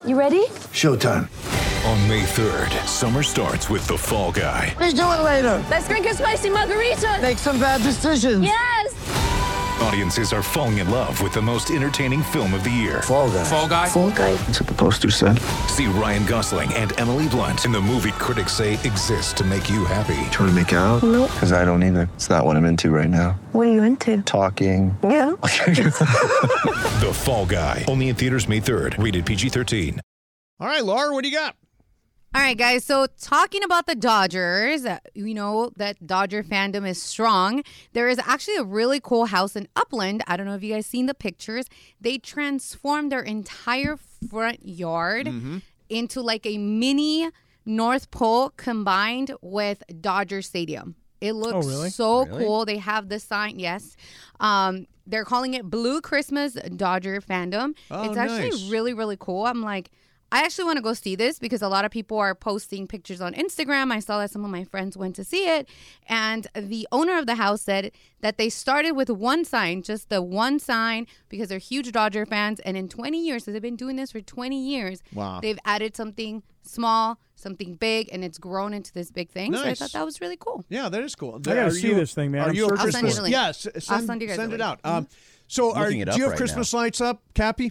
You ready? Showtime. On May 3rd, summer starts with The Fall Guy. Let's do it later. Let's drink a spicy margarita. Make some bad decisions. Yes. Audiences are falling in love with the most entertaining film of the year. Fall Guy. Fall Guy? Fall Guy. That's what the poster said. See Ryan Gosling and Emily Blunt in the movie critics say exists to make you happy. Trying to make it out? Nope. Because I don't either. It's not what I'm into right now. What are you into? Talking. Yeah. The Fall Guy. Only in theaters May 3rd. Rated PG-13. All right, Laura, what do you got? All right, guys. So talking about the Dodgers, you know that Dodger fandom is strong. There is actually a really cool house in Upland. I don't know if you guys seen the pictures. They transformed their entire front yard into like a mini North Pole combined with Dodger Stadium. It looks so cool. They have the sign, yes. They're calling it Blue Christmas Dodger Fandom. It's actually really, really cool. I'm like, I actually want to go see this because a lot of people are posting pictures on Instagram. I saw that some of my friends went to see it. And the owner of the house said that they started with one sign, just the one sign, because they're huge Dodger fans. And in 20 years, so they've been doing this for 20 years, they've added something small, something big, and it's grown into this big thing. Nice. So I thought that was really cool. Yeah, that is cool. I gotta see this thing, man. Are you a I'll send you Christmas? the link. Yes, I'll send you guys send the it link. out. So, do Looking you it up have right Christmas now. lights up, Cappy?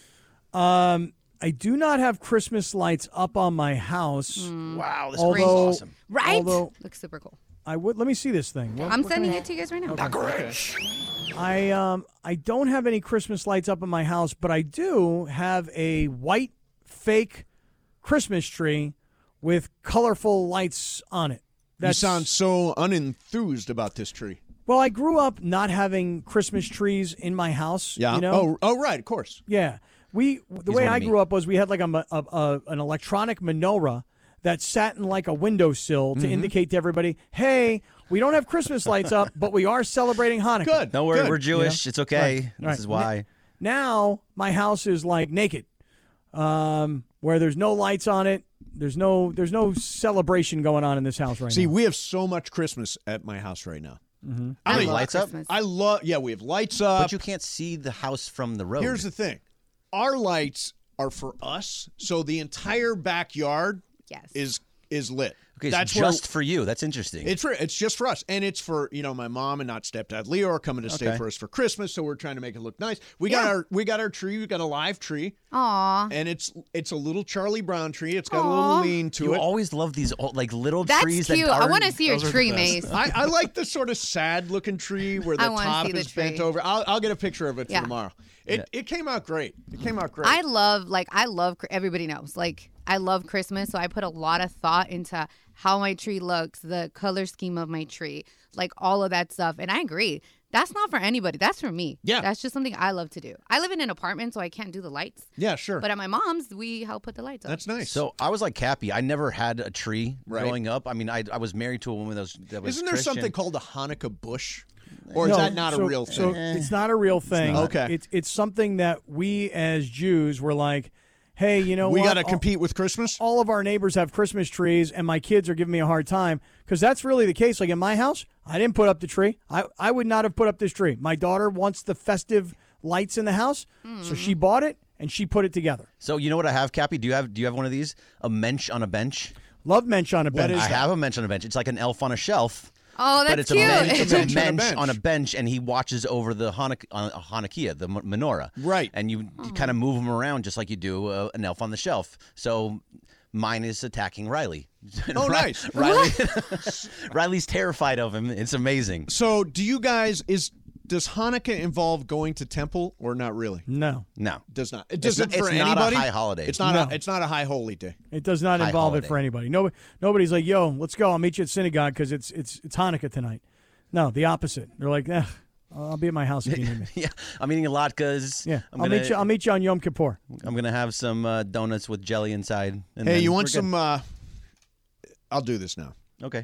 I do not have Christmas lights up on my house. Wow, this Although- rain's awesome. Right? Although- Looks super cool. I would. Let me see this thing. I'm sending it to you guys right now. I don't have any Christmas lights up in my house, but I do have a white fake Christmas tree with colorful lights on it. You sound so unenthused about this tree. Well, I grew up not having Christmas trees in my house. Yeah. You know? Oh, right, of course. Yeah. The way one of I me. grew up was we had like an electronic menorah that sat in like a windowsill to indicate to everybody, hey, we don't have Christmas lights up, but we are celebrating Hanukkah. Good. Don't worry, good. we're Jewish. It's okay. Right. This is why. Now my house is like naked, where there's no lights on it. There's no celebration going on in this house right See, now. we have so much Christmas at my house right now. I Wait, love lights up? Christmas. I love, we have lights up. But you can't see the house from the road. Here's the thing. Our lights are for us, so the entire backyard Yes. is lit. Okay, That's it's just for you. That's interesting. It's just for us, and it's for my mom and not stepdad Leo are coming to stay Okay. for us for Christmas, so we're trying to make it look nice. We got our tree. We got a live tree, Aw. and it's a little Charlie Brown tree. It's got a little lean to you it. always love these like little That's trees. cute. That I are, want to see your those are the tree, best. Mace. I like the sort of sad looking tree where I the wanna top see the is bent tree. over. I'll get a picture of it Yeah. for tomorrow. It came out great. It came out great. I love everybody knows, like, I love Christmas, so I put a lot of thought into how my tree looks, the color scheme of my tree, like all of that stuff. And I agree. That's not for anybody. That's for me. Yeah. That's just something I love to do. I live in an apartment, so I can't do the lights. Yeah, sure. But at my mom's, we help put the lights up. That's nice. So I was like Cappy. I never had a tree Right. growing up. I mean, I was married to a woman that was Isn't there Christian. something called a Hanukkah bush? Or is No, that not so- a real So thing? it's not a real thing. not. Okay. It's something that we as Jews were like, hey, you know We what? got to compete with Christmas? All of our neighbors have Christmas trees, and my kids are giving me a hard time because that's really the case. Like in my house, I didn't put up the tree. I would not have put up this tree. My daughter wants the festive lights in the house, so she bought it and she put it together. So you know what I have, Cappy? Do you have one of these? A mensch on a bench? Love mensch on a bench. is I that? have a mensch on a bench. It's like an elf on a shelf. Oh, that's But it's cute. a mensch, It's a mensch on a bench, and he watches over the Hanukkah, the menorah. Right. And you kind of move him around just like you do an elf on the shelf. So mine is attacking Riley. Oh, nice. Riley's terrified of him. It's amazing. So do you guys, does Hanukkah involve going to temple or not really? No, No. Does not. It It's doesn't not- for it's not a anybody. high holiday. It's not. No. It's not a high holy day. it does not High involve holiday. it for anybody. Nobody's like, yo, let's go. I'll meet you at synagogue because it's Hanukkah tonight. No, the opposite. They're like, I'll be at my house if you need me. Yeah, I'm eating latkes. Yeah, I'll meet you on Yom Kippur. I'm gonna have some donuts with jelly inside. And Hey, then you want we're good. some? I'll do this now. Okay.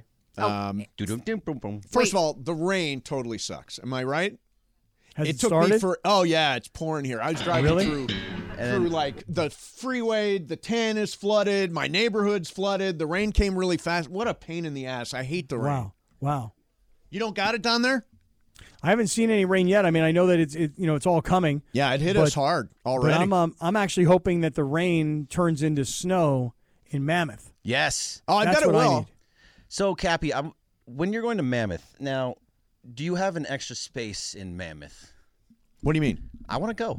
First of all, the rain totally sucks. Am I right? Has it took started? me for. Oh yeah, it's pouring here. I was driving Really? through like the freeway. The 10 is flooded. My neighborhood's flooded. The rain came really fast. What a pain in the ass. I hate the rain. Wow. You don't got it down there? I haven't seen any rain yet. I mean, I know that it's all coming. Yeah, it hit us hard already. But I'm actually hoping that the rain turns into snow in Mammoth. Yes. Oh, I That's bet it what I will. need. So, Cappy, when you're going to Mammoth, now, do you have an extra space in Mammoth? What do you mean? I want to go.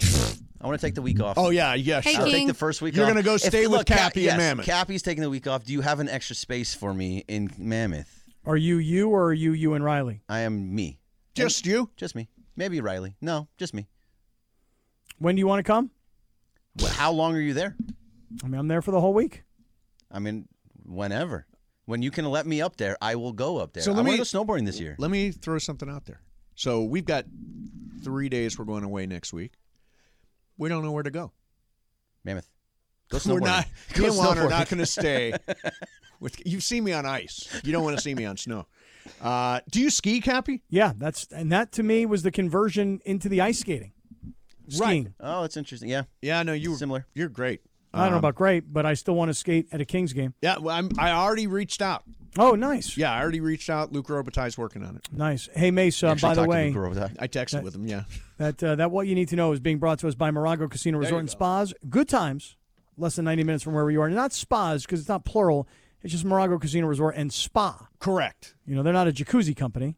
I want to take the week off. Oh, yeah, Hey, I'll King. take the first week You're off. gonna go stay with Cappy in Mammoth. Cappy's taking the week off. Do you have an extra space for me in Mammoth? Are you or are you and Riley? I am me. Just you? Just me. Maybe Riley. No, just me. When do you want to come? How long are you there? I mean, I'm there for the whole week. I mean, whenever. When you can let me up there, I will go up there. So I let want me- to go snowboarding this year. Let me throw something out there. So we've got 3 days we're going away next week. We don't know where to go. Mammoth. Go We're snowboarding. not. Go Me and Juan are snowboarding. not going to stay. You've seen me on ice. You don't want to see me on snow. Do you ski, Cappy? Yeah, that to me was the conversion into the ice skating. Skiing. Oh, that's interesting. Yeah. Yeah, no, you were Similar. You're great. I don't know about great, but I still want to skate at a Kings game. Yeah, well, I already reached out. Oh, nice. Yeah, I already reached out. Luke Robitaille's working on it. Nice. Hey, Mace, Actually by the talked to way, Luca over that. I texted with him, yeah. that what you need to know is being brought to us by Morago Casino Resort and Spas. Good times, less than 90 minutes from wherever you are. Not spas, because it's not plural. It's just Morago Casino Resort and Spa. Correct. You know, they're not a jacuzzi company.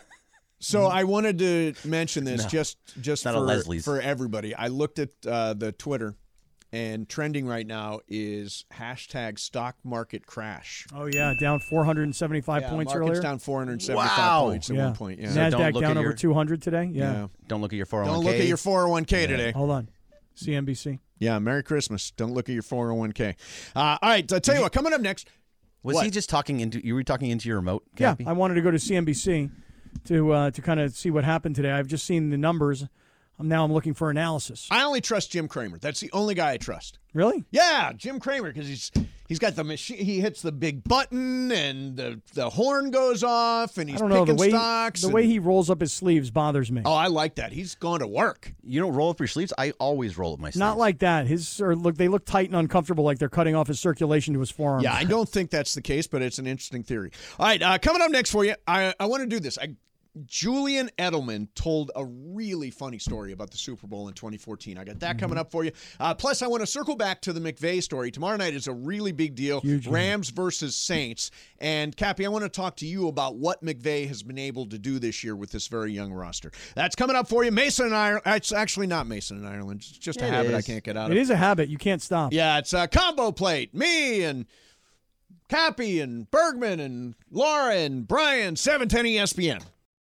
So I wanted to mention this just not a Leslie's. for everybody. I looked at the Twitter, and trending right now is hashtag stock market crash. Oh, yeah, down 475 points market's earlier. down 475 Wow. points at one point. Yeah. So don't NASDAQ look down at over your- 200 today. Yeah. Don't look at your 401k. Don't look at your 401k today. Hold on. CNBC. Yeah, Merry Christmas. Don't look at your 401k. All right, I'll tell you what, coming up next. Was What? he just talking into? You were talking into your remote, Yeah, Cappy? I wanted to go to CNBC to kind of see what happened today. I've just seen the numbers. Now I'm looking for analysis. I only trust Jim Cramer. That's the only guy I trust. Really? Yeah, Jim Cramer, because he's got the machine. He hits the big button, and the horn goes off, and he's I don't know. picking stocks. The way he rolls up his sleeves bothers me. Oh, I like that. He's going to work. You don't roll up your sleeves? I always roll up my sleeves. Not like that. They look tight and uncomfortable, like they're cutting off his circulation to his forearms. Yeah, I don't think that's the case, but it's an interesting theory. All right, coming up next for you, I want to do this. Julian Edelman told a really funny story about the Super Bowl in 2014. I got that coming up for you. Plus, I want to circle back to the McVay story. Tomorrow night is a really big deal. Huge game. Rams versus Saints. And, Cappy, I want to talk to you about what McVay has been able to do this year with this very young roster. That's coming up for you. Mason and Ireland. It's actually not Mason and Ireland. It's just a It habit I is. can't get out It of. is a habit. You can't stop. Yeah, it's a combo plate. Me and Cappy and Bergman and Laura and Brian, 710 ESPN.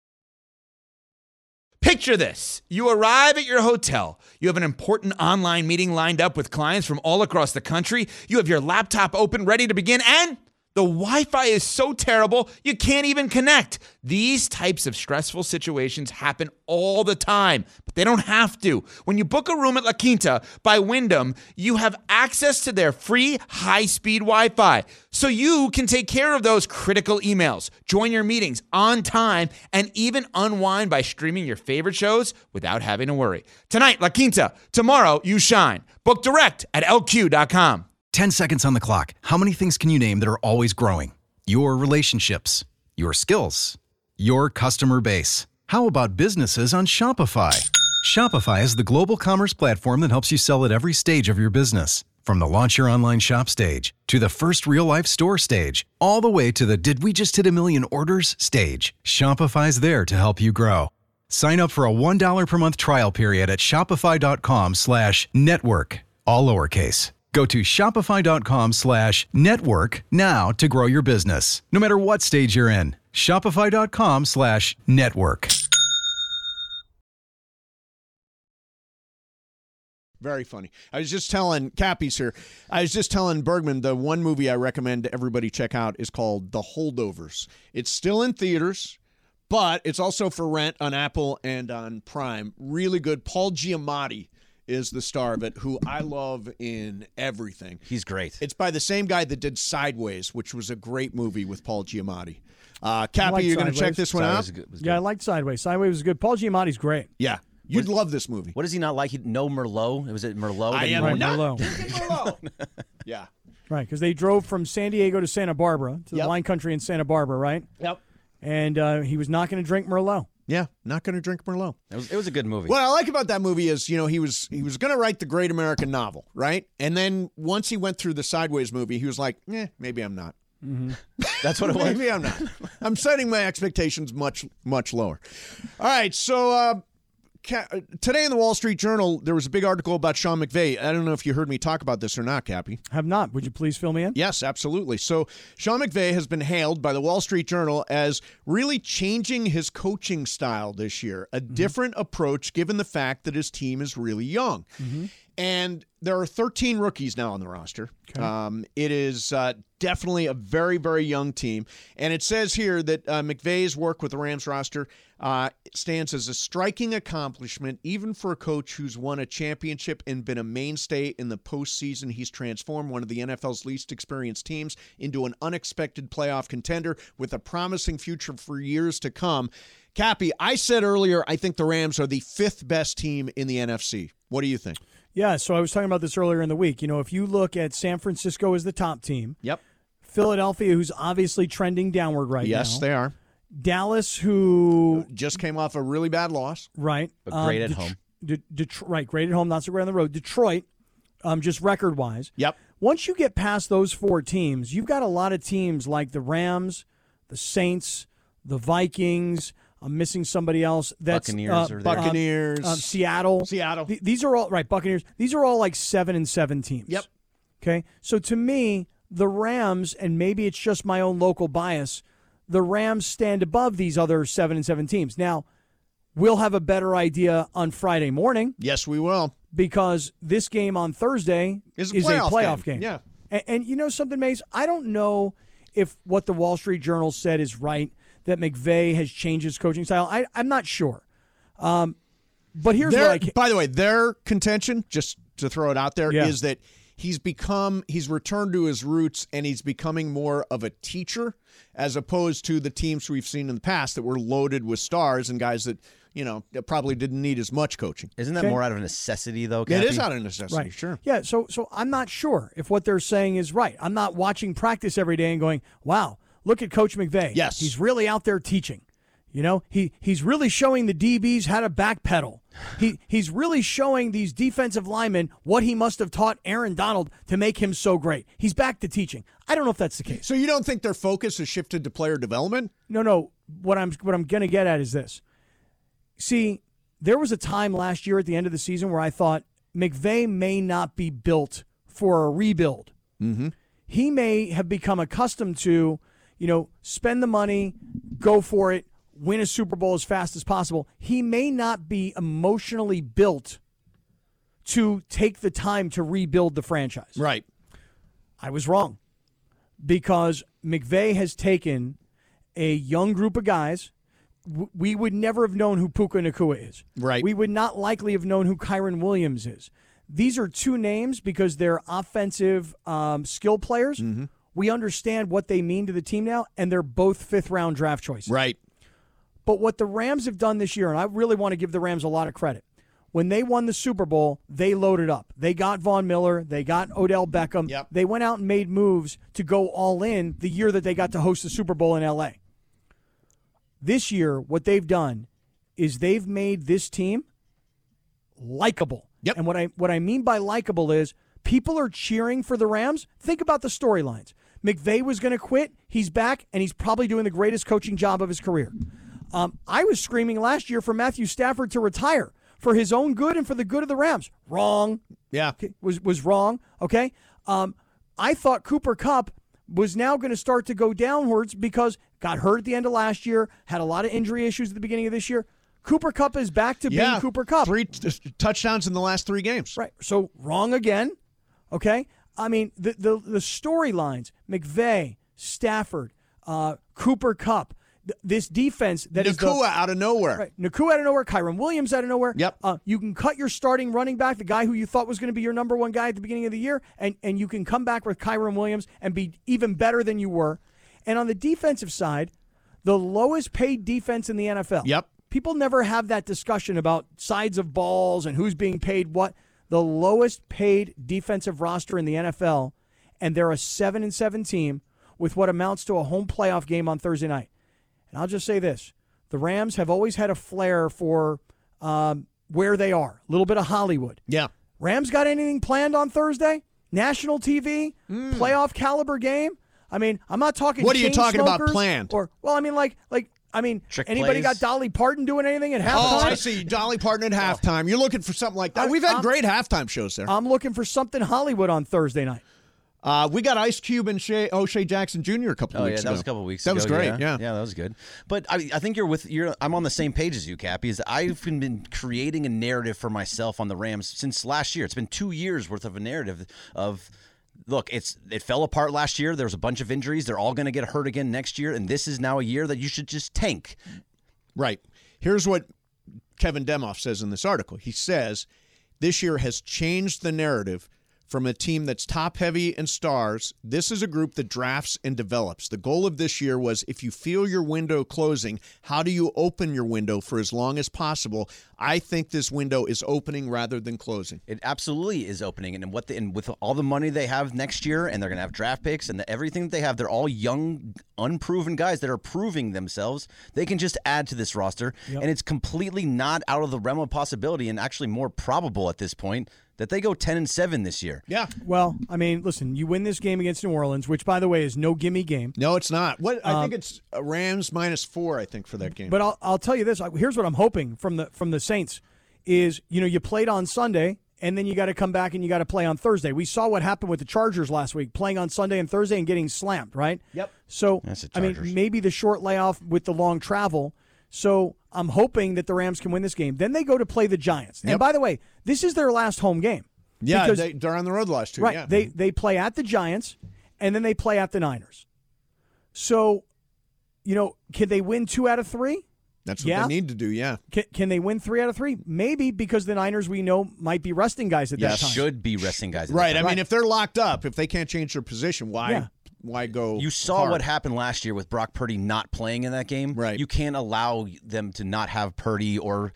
Picture this. You arrive at your hotel. You have an important online meeting lined up with clients from all across the country. You have your laptop open, ready to begin, and the Wi-Fi is so terrible, you can't even connect. These types of stressful situations happen all the time, but they don't have to. When you book a room at La Quinta by Wyndham, you have access to their free high-speed Wi-Fi, so you can take care of those critical emails, join your meetings on time, and even unwind by streaming your favorite shows without having to worry. Tonight, La Quinta. Tomorrow, you shine. Book direct at LQ.com. 10 seconds on the clock. How many things can you name that are always growing? Your relationships, your skills, your customer base. How about businesses on Shopify? Shopify is the global commerce platform that helps you sell at every stage of your business. From the launch your online shop stage, to the first real-life store stage, all the way to the did we just hit 1 million orders stage. Shopify's there to help you grow. Sign up for a $1 per month trial period at shopify.com/network, all lowercase. Go to shopify.com/network now to grow your business, no matter what stage you're in. Shopify.com/network. Very funny. I was just telling Cappy's here. I was just telling Bergman the one movie I recommend everybody check out is called The Holdovers. It's still in theaters, but it's also for rent on Apple and on Prime. Really good. Paul Giamatti is the star of it, who I love in everything. He's great. It's by the same guy that did Sideways, which was a great movie with Paul Giamatti. Cappy, you're going to check this one out? Yeah, I liked Sideways. Sideways was good. Paul Giamatti's great. Yeah. You'd love this movie. What does he not like? No Merlot? Was it Merlot? I am Right, not Merlot. drinking Merlot. Yeah. Right, because they drove from San Diego to Santa Barbara, to the Yep. wine country in Santa Barbara, right? Yep. And he was not going to drink Merlot. Yeah, not going to drink Merlot. It was a good movie. What I like about that movie is, he was going to write the great American novel, right? And then once he went through the Sideways movie, he was like, maybe I'm not. Mm-hmm. That's what it was. Maybe I'm not. I'm setting my expectations much, much lower. All right, so today in the Wall Street Journal, there was a big article about Sean McVay. I don't know if you heard me talk about this or not, Cappy. Have not. Would you please fill me in? Yes, absolutely. So Sean McVay has been hailed by the Wall Street Journal as really changing his coaching style this year, a different approach given the fact that his team is really young. And there are 13 rookies now on the roster. Okay. It is definitely a very, very young team. And it says here that McVay's work with the Rams roster stands as a striking accomplishment, even for a coach who's won a championship and been a mainstay in the postseason. He's transformed one of the NFL's least experienced teams into an unexpected playoff contender with a promising future for years to come. Cappy, I said earlier, I think the Rams are the 5th best team in the NFC. What do you think? Yeah, so I was talking about this earlier in the week. If you look at San Francisco as the top team. Yep. Philadelphia, who's obviously trending downward right now. Yes, they are. Dallas, who just came off a really bad loss. Right. But great at home. Right, great at home, not so great on the road. Detroit, just record-wise. Yep. Once you get past those 4 teams, you've got a lot of teams like the Rams, the Saints, the Vikings. I'm missing somebody else. That's Buccaneers. Seattle. These are all right. Buccaneers. These are all like 7-7 teams. Yep. Okay. So to me, the Rams, and maybe it's just my own local bias, the Rams stand above these other 7-7 teams. Now, we'll have a better idea on Friday morning. Yes, we will. Because this game on Thursday is a playoff game. Yeah. And you know something, Mace? I don't know if what the Wall Street Journal said is right, that McVay has changed his coaching style. I'm not sure. But here's what by the way, their contention, just to throw it out there, is that he's returned to his roots and he's becoming more of a teacher as opposed to the teams we've seen in the past that were loaded with stars and guys that, probably didn't need as much coaching. Isn't that more out of necessity, though, Cappy? It is out of necessity, right. Sure. Yeah, so I'm not sure if what they're saying is right. I'm not watching practice every day and going, wow, look at Coach McVay. Yes. He's really out there teaching. He's really showing the DBs how to backpedal. He's really showing these defensive linemen what he must have taught Aaron Donald to make him so great. He's back to teaching. I don't know if that's the case. So you don't think their focus has shifted to player development? No. What I'm going to get at is this. See, there was a time last year at the end of the season where I thought McVay may not be built for a rebuild. Mm-hmm. He may have become accustomed to, spend the money, go for it, win a Super Bowl as fast as possible. He may not be emotionally built to take the time to rebuild the franchise. Right. I was wrong, because McVay has taken a young group of guys. We would never have known who Puka Nacua is. Right. We would not likely have known who Kyron Williams is. These are 2 names because they're offensive skill players. Mm-hmm. We understand what they mean to the team now, and they're both 5th-round draft choices. Right. But what the Rams have done this year, and I really want to give the Rams a lot of credit, when they won the Super Bowl, they loaded up. They got Von Miller. They got Odell Beckham. Yep. They went out and made moves to go all in the year that they got to host the Super Bowl in L.A. This year, what they've done is they've made this team likable. Yep. And what I mean by likable is people are cheering for the Rams. Think about the storylines. McVay was going to quit. He's back, and he's probably doing the greatest coaching job of his career. I was screaming last year for Matthew Stafford to retire for his own good and for the good of the Rams. Wrong. Yeah. Okay. Was wrong. Okay. I thought Cooper Kupp was now going to start to go downwards because got hurt at the end of last year, had a lot of injury issues at the beginning of this year. Cooper Kupp is back to being Cooper Kupp. 3 touchdowns in the last 3 games. Right. So wrong again. Okay. I mean, the storylines, McVay, Stafford, Cooper Kupp, this defense that is Nacua out of nowhere. Right. Nacua out of nowhere, Kyron Williams out of nowhere. Yep. You can cut your starting running back, the guy who you thought was going to be your number 1 guy at the beginning of the year, and you can come back with Kyron Williams and be even better than you were. And on the defensive side, the lowest paid defense in the NFL. Yep. People never have that discussion about sides of balls and who's being paid what. The lowest paid defensive roster in the NFL, and they're a 7-7 team with what amounts to a home playoff game on Thursday night. And I'll just say this. the Rams have always had a flair for where they are, a little bit of Hollywood. Yeah. Rams got anything planned on Thursday? National TV, playoff caliber game. I mean, I'm not talking. What are you chain talking about smokers planned? Or I mean, Trick anybody plays? got Dolly Parton doing anything at halftime? Oh, I see. Dolly Parton at halftime. You're looking for something like that. We've had great halftime shows there. I'm looking for something Hollywood on Thursday night. We got Ice Cube and O'Shea Jackson Jr. a couple of weeks ago. That was a couple of weeks that ago. was great, yeah. Yeah, that was good. But I think I'm on the same page as you, Cappy, is I've been creating a narrative for myself on the Rams since last year. It's been 2 years worth of a narrative of, look, it fell apart last year. There was a bunch of injuries. They're all going to get hurt again next year, and this is now a year that you should just tank. Right. Here's what Kevin Demoff says in this article. He says, this year has changed the narrative from a team that's top-heavy in stars. This is a group that drafts and develops. The goal of this year was, if you feel your window closing, how do you open your window for as long as possible? I think this window is opening rather than closing. It absolutely is opening, and with all the money they have next year, and they're going to have draft picks, and everything that they have, they're all young, unproven guys that are proving themselves. They can just add to this roster, and it's completely not out of the realm of possibility, and actually more probable at this point that they go 10-7 this year. Yeah. Well, I mean, listen, you win this game against New Orleans, which, by the way, is no gimme game. No, it's not. I think it's Rams -4, I think, for that game. But I'll tell you this. Here's what I'm hoping from the Saints is, you played on Sunday, and then you got to come back and you got to play on Thursday. We saw what happened with the Chargers last week, playing on Sunday and Thursday and getting slammed, right? Yep. So, I mean, maybe the short layoff with the long travel. So I'm hoping that the Rams can win this game. Then they go to play the Giants. And by the way, this is their last home game. Yeah, they're on the road the last two. Right. Yeah. They play at the Giants, and then they play at the Niners. So, can they win 2 out of 3? That's what they need to do, yeah. Can they win 3 out of 3? Maybe, because the Niners, we know, might be resting guys at that time. Should be resting guys at right. that time. I mean, if they're locked up, if they can't change their position, why go You saw hard? what happened last year with Brock Purdy not playing in that game. Right. You can't allow them to not have Purdy or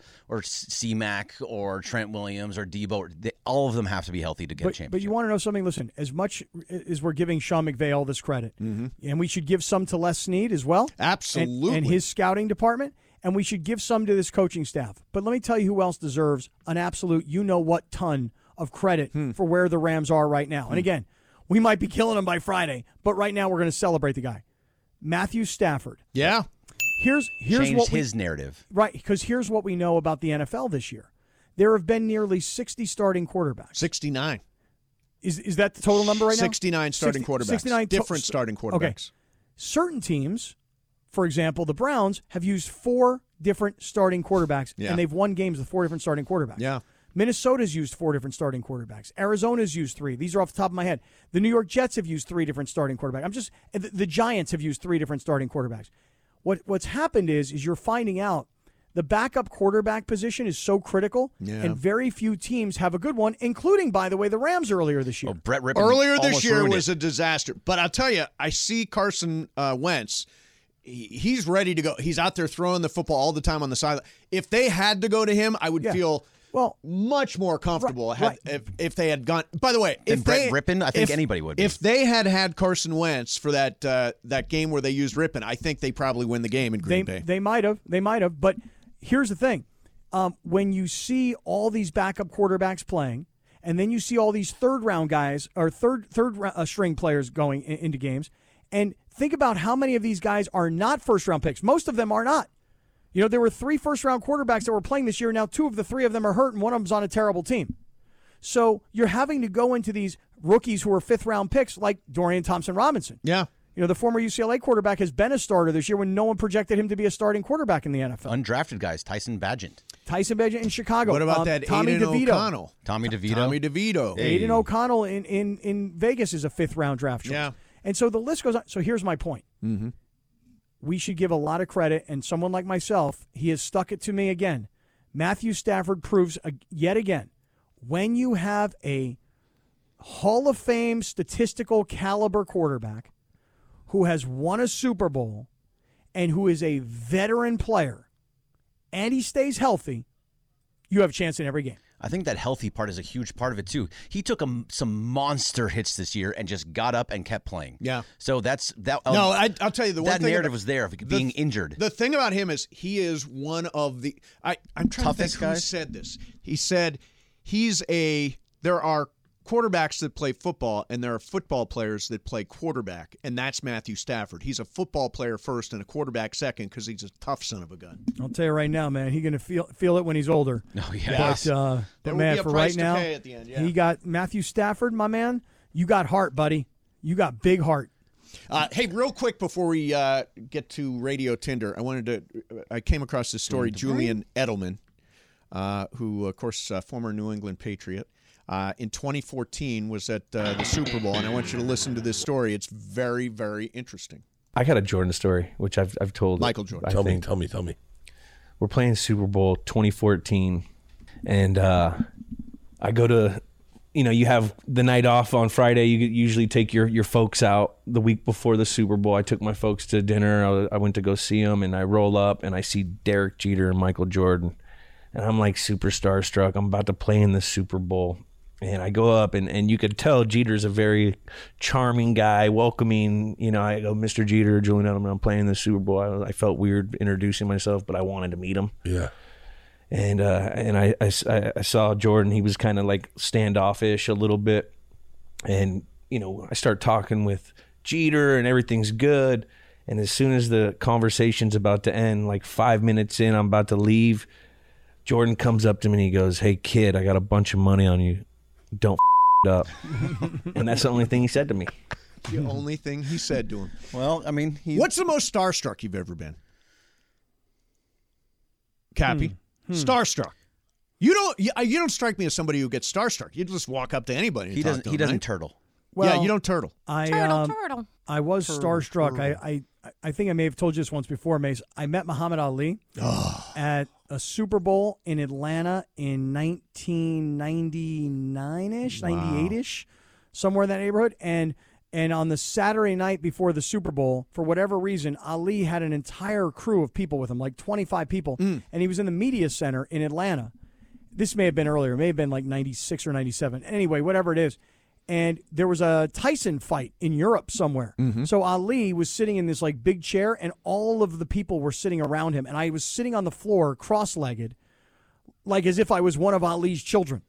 C-Mac or Trent Williams or Debo. All of them have to be healthy to get a championship. But you want to know something? Listen, as much as we're giving Sean McVay all this credit, and we should give some to Les Snead as well. Absolutely. And his scouting department, and we should give some to this coaching staff. But let me tell you who else deserves an absolute you-know-what ton of credit for where the Rams are right now. And again, we might be killing them by Friday, but right now we're going to celebrate the guy. Matthew Stafford. Yeah. Here's Changed what his narrative. Right, because here's what we know about the NFL this year. There have been nearly 60 starting quarterbacks. 69. Is that the total number right now? 69 starting quarterbacks. 69 different starting quarterbacks. Okay. Certain teams, for example, the Browns, have used 4 different starting quarterbacks, and they've won games with 4 different starting quarterbacks. Yeah. Minnesota's used 4 different starting quarterbacks. Arizona's used 3. These are off the top of my head. The New York Jets have used 3 different starting quarterbacks. The Giants have used 3 different starting quarterbacks. What's happened is you're finding out the backup quarterback position is so critical, and very few teams have a good one, including, by the way, the Rams earlier this year. Well, Brett Rippon Earlier this year ruined was it. a disaster. But I'll tell you, I see Carson Wentz. He's ready to go. He's out there throwing the football all the time on the sideline. If they had to go to him, I would feel much more comfortable if they had gone. By the way, if Brett Rippon, I think anybody would be. If they had Carson Wentz for that game where they used Rippon, I think they probably win the game in Green Bay. They might have. But here's the thing. When you see all these backup quarterbacks playing, and then you see all these third-round guys or third-string players going into games, and think about how many of these guys are not first-round picks. Most of them are not. There were 3 first-round quarterbacks that were playing this year. Now 2 of the 3 of them are hurt, and one of them's on a terrible team. So you're having to go into these rookies who are 5th-round picks like Dorian Thompson-Robinson. Yeah. The former UCLA quarterback has been a starter this year when no one projected him to be a starting quarterback in the NFL. Undrafted guys, Tyson Bagent in Chicago. What about that Tommy Aiden DeVito? O'Connell? Tommy DeVito. Hey. Aiden O'Connell in Vegas is a 5th-round draft choice. Yeah. And so the list goes on. So here's my point. Mm-hmm. We should give a lot of credit, and someone like myself, he has stuck it to me again. Matthew Stafford proves yet again, when you have a Hall of Fame statistical caliber quarterback who has won a Super Bowl and who is a veteran player, and he stays healthy, you have a chance in every game. I think that healthy part is a huge part of it too. He took some monster hits this year and just got up and kept playing. Yeah. So that's that. No, I'll tell you the one that thing narrative about, was there of being injured. The thing about him is he is one of the. I'm trying toughest to think guys. who said this. He said there are quarterbacks that play football and there are football players that play quarterback, and that's Matthew Stafford. He's a football player first and a quarterback second because he's a tough son of a gun. I'll tell you right now, man, he's going to feel it when he's older. Oh, yeah. But There will man, be a for price right to now, pay at the end, yeah. he got Matthew Stafford, my man. You got heart, buddy. You got big heart. Hey, real quick before we get to Radio Tinder, I came across this story. Julian Edelman, who, of course, former New England Patriot, in 2014 was at the Super Bowl, and I want you to listen to this story. It's very, very interesting. I got a Jordan story, which I've told. Michael Jordan. Tell me. We're playing Super Bowl 2014, and I go to, you have the night off on Friday. You usually take your folks out the week before the Super Bowl. I took my folks to dinner. I went to go see them, and I roll up, and I see Derek Jeter and Michael Jordan, and I'm like super starstruck. I'm about to play in the Super Bowl. And I go up, and you could tell Jeter's a very charming guy, welcoming. I go, Mr. Jeter, Julian Edelman, I'm playing the Super Bowl. I felt weird introducing myself, but I wanted to meet him. Yeah. And I saw Jordan. He was kind of like standoffish a little bit. And, I start talking with Jeter, and everything's good. And as soon as the conversation's about to end, like 5 minutes in, I'm about to leave, Jordan comes up to me and he goes, "Hey, kid, I got a bunch of money on you. Don't it up." And that's the only thing he said to me. The only thing he said to him. Well, I mean, what's the most starstruck you've ever been? Cappy, starstruck. You don't strike me as somebody who gets starstruck. You just walk up to anybody. And he talk doesn't. to He them, doesn't right? turtle. Well, you don't turtle. Turtle. I was starstruck. I think I may have told you this once before, Mace. I met Muhammad Ali at a Super Bowl in Atlanta in 1999-ish, 98-ish, somewhere in that neighborhood. And on the Saturday night before the Super Bowl, for whatever reason, Ali had an entire crew of people with him, like 25 people, and he was in the media center in Atlanta. This may have been earlier. It may have been like 96 or 97. Anyway, whatever it is. And there was a Tyson fight in Europe somewhere. So Ali was sitting in this like big chair, and all of the people were sitting around him. And I was sitting on the floor, cross-legged, like as if I was one of Ali's children.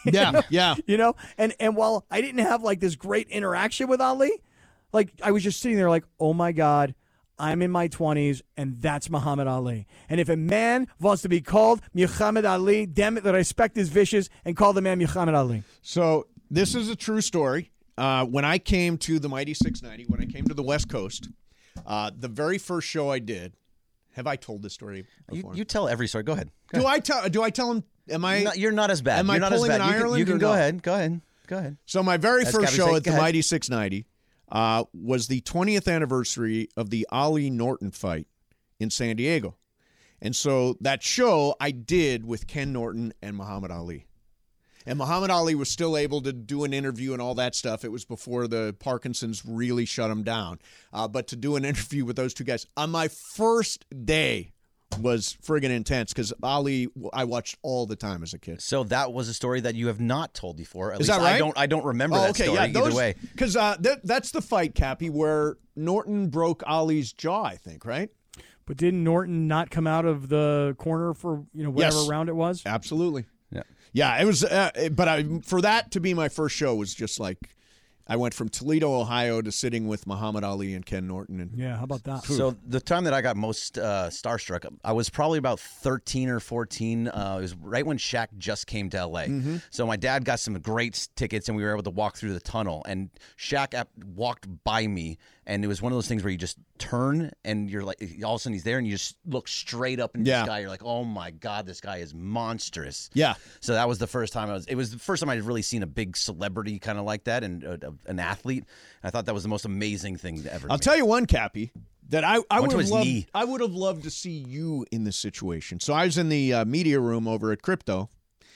Yeah. And while I didn't have like this great interaction with Ali, like I was just sitting there like, oh my God, I'm in my 20s, and that's Muhammad Ali. And if a man wants to be called Muhammad Ali, damn it, respect his vicious and call the man Muhammad Ali. So this is a true story. When I came to the Mighty 690, when I came to the West Coast, the very first show I did, have I told this story before? You tell every story. Go ahead. Do I tell him? Am I? You're not as bad. Am you're I not pulling as bad. in Ireland? You can or go no? ahead. Go ahead. So my very As first Gabby show said, at go the ahead. Mighty 690 was the 20th anniversary of the Ali Norton fight in San Diego. And so that show I did with Ken Norton and Muhammad Ali. And Muhammad Ali was still able to do an interview and all that stuff. It was before the Parkinson's really shut him down. But to do an interview with those two guys on my first day was friggin' intense because Ali, I watched all the time as a kid. So that was a story that you have not told before. At Is least that right? I don't remember that story either way. Because that's the fight, Cappy, where Norton broke Ali's jaw, I think, right? But didn't Norton not come out of the corner for whatever Yes. round it was? Absolutely. Yeah. Yeah, it was. But for that to be my first show was just like I went from Toledo, Ohio, to sitting with Muhammad Ali and Ken Norton. And Yeah, how about that? So the time that I got most starstruck, I was probably about 13 or 14. It was right when Shaq just came to L.A. So my dad got some great tickets, and we were able to walk through the tunnel. And Shaq walked by me, and it was one of those things where you just turn, and you're like, all of a sudden he's there, and you just look straight up into the sky. You're like, oh my God, this guy is monstrous. Yeah. So that was the first time it was the first time I'd really seen a big celebrity kind of like that, and an athlete. I thought that was the most amazing thing ever. I'll tell you one, Cappy, that I went would to have his loved. knee. I would have loved to see you in this situation. So I was in the media room over at Crypto,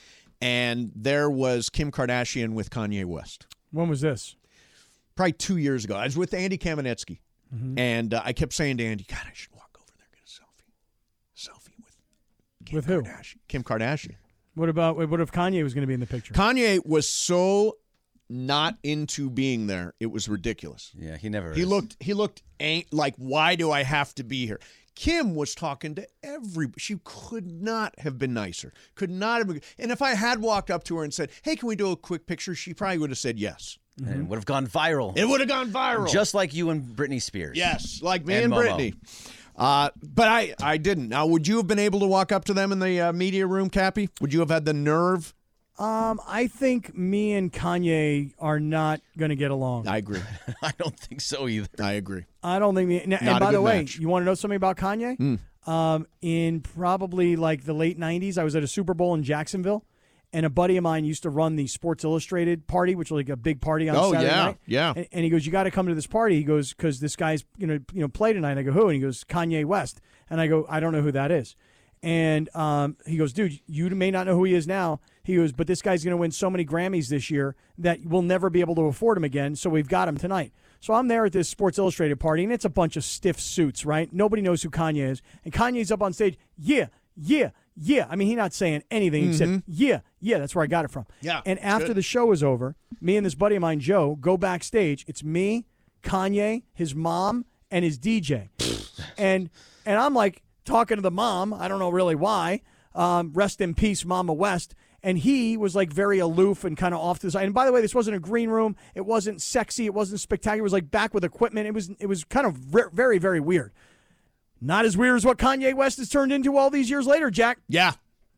and there was Kim Kardashian with Kanye West. When was this? Probably 2 years ago. I was with Andy Kamenetsky, and I kept saying to Andy, God, I should walk over there and get a selfie with With who? Kardashian. Kim Kardashian. What if Kanye was going to be in the picture? Kanye was so not into being there. It was ridiculous. Yeah, he never. He is. looked like, why do I have to be here? Kim was talking to everybody. She could not have been nicer. Could not have been. And if I had walked up to her and said, "Hey, can we do a quick picture?" She probably would have said yes. And it would have gone viral. It would have gone viral. Just like you and Britney Spears. Yes, like me and Momo. Brittany. But I didn't. Now, would you have been able to walk up to them in the media room, Cappy? Would you have had the nerve? I think me and Kanye are not going to get along. I agree. I don't think so either. I agree. I don't think. And Not a by the good way, match. you want to know something about Kanye? In probably like the late 90s, I was at a Super Bowl in Jacksonville, and a buddy of mine used to run the Sports Illustrated party, which was like a big party on Saturday night. Yeah. And he goes, "You got to come to this party." He goes, "Because this guy's play tonight." I go, "Who?" And he goes, "Kanye West." And I go, "I don't know who that is." And he goes, "Dude, you may not know who he is now." He goes, "But this guy's going to win so many Grammys this year that we'll never be able to afford him again, so we've got him tonight." So I'm there at this Sports Illustrated party, and it's a bunch of stiff suits, right? Nobody knows who Kanye is. And Kanye's up on stage, yeah. I mean, he's not saying anything. He said, yeah, that's where I got it from. Yeah, And after good. the show was over, me and this buddy of mine, Joe, go backstage. It's me, Kanye, his mom, and his DJ. and I'm like talking to the mom. I don't know really why. Rest in peace, Mama West. And he was like very aloof and kind of off to the side. And by the way, this wasn't a green room. It wasn't sexy. It wasn't spectacular. It was like back with equipment. It was kind of very, very weird. Not as weird as what Kanye West has turned into all these years later, Jack. Yeah.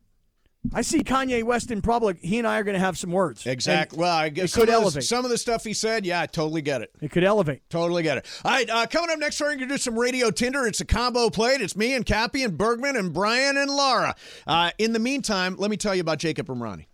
I see Kanye West in public. He and I are going to have some words. Exactly. And Well, I guess it could elevate. some of the stuff he said, yeah, I totally get it. It could elevate. Totally get it. All right, coming up next, we're going to do some Radio Tinder. It's a combo plate. It's me and Cappy and Bergman and Brian and Laura. In the meantime, let me tell you about Jacob and Ronnie.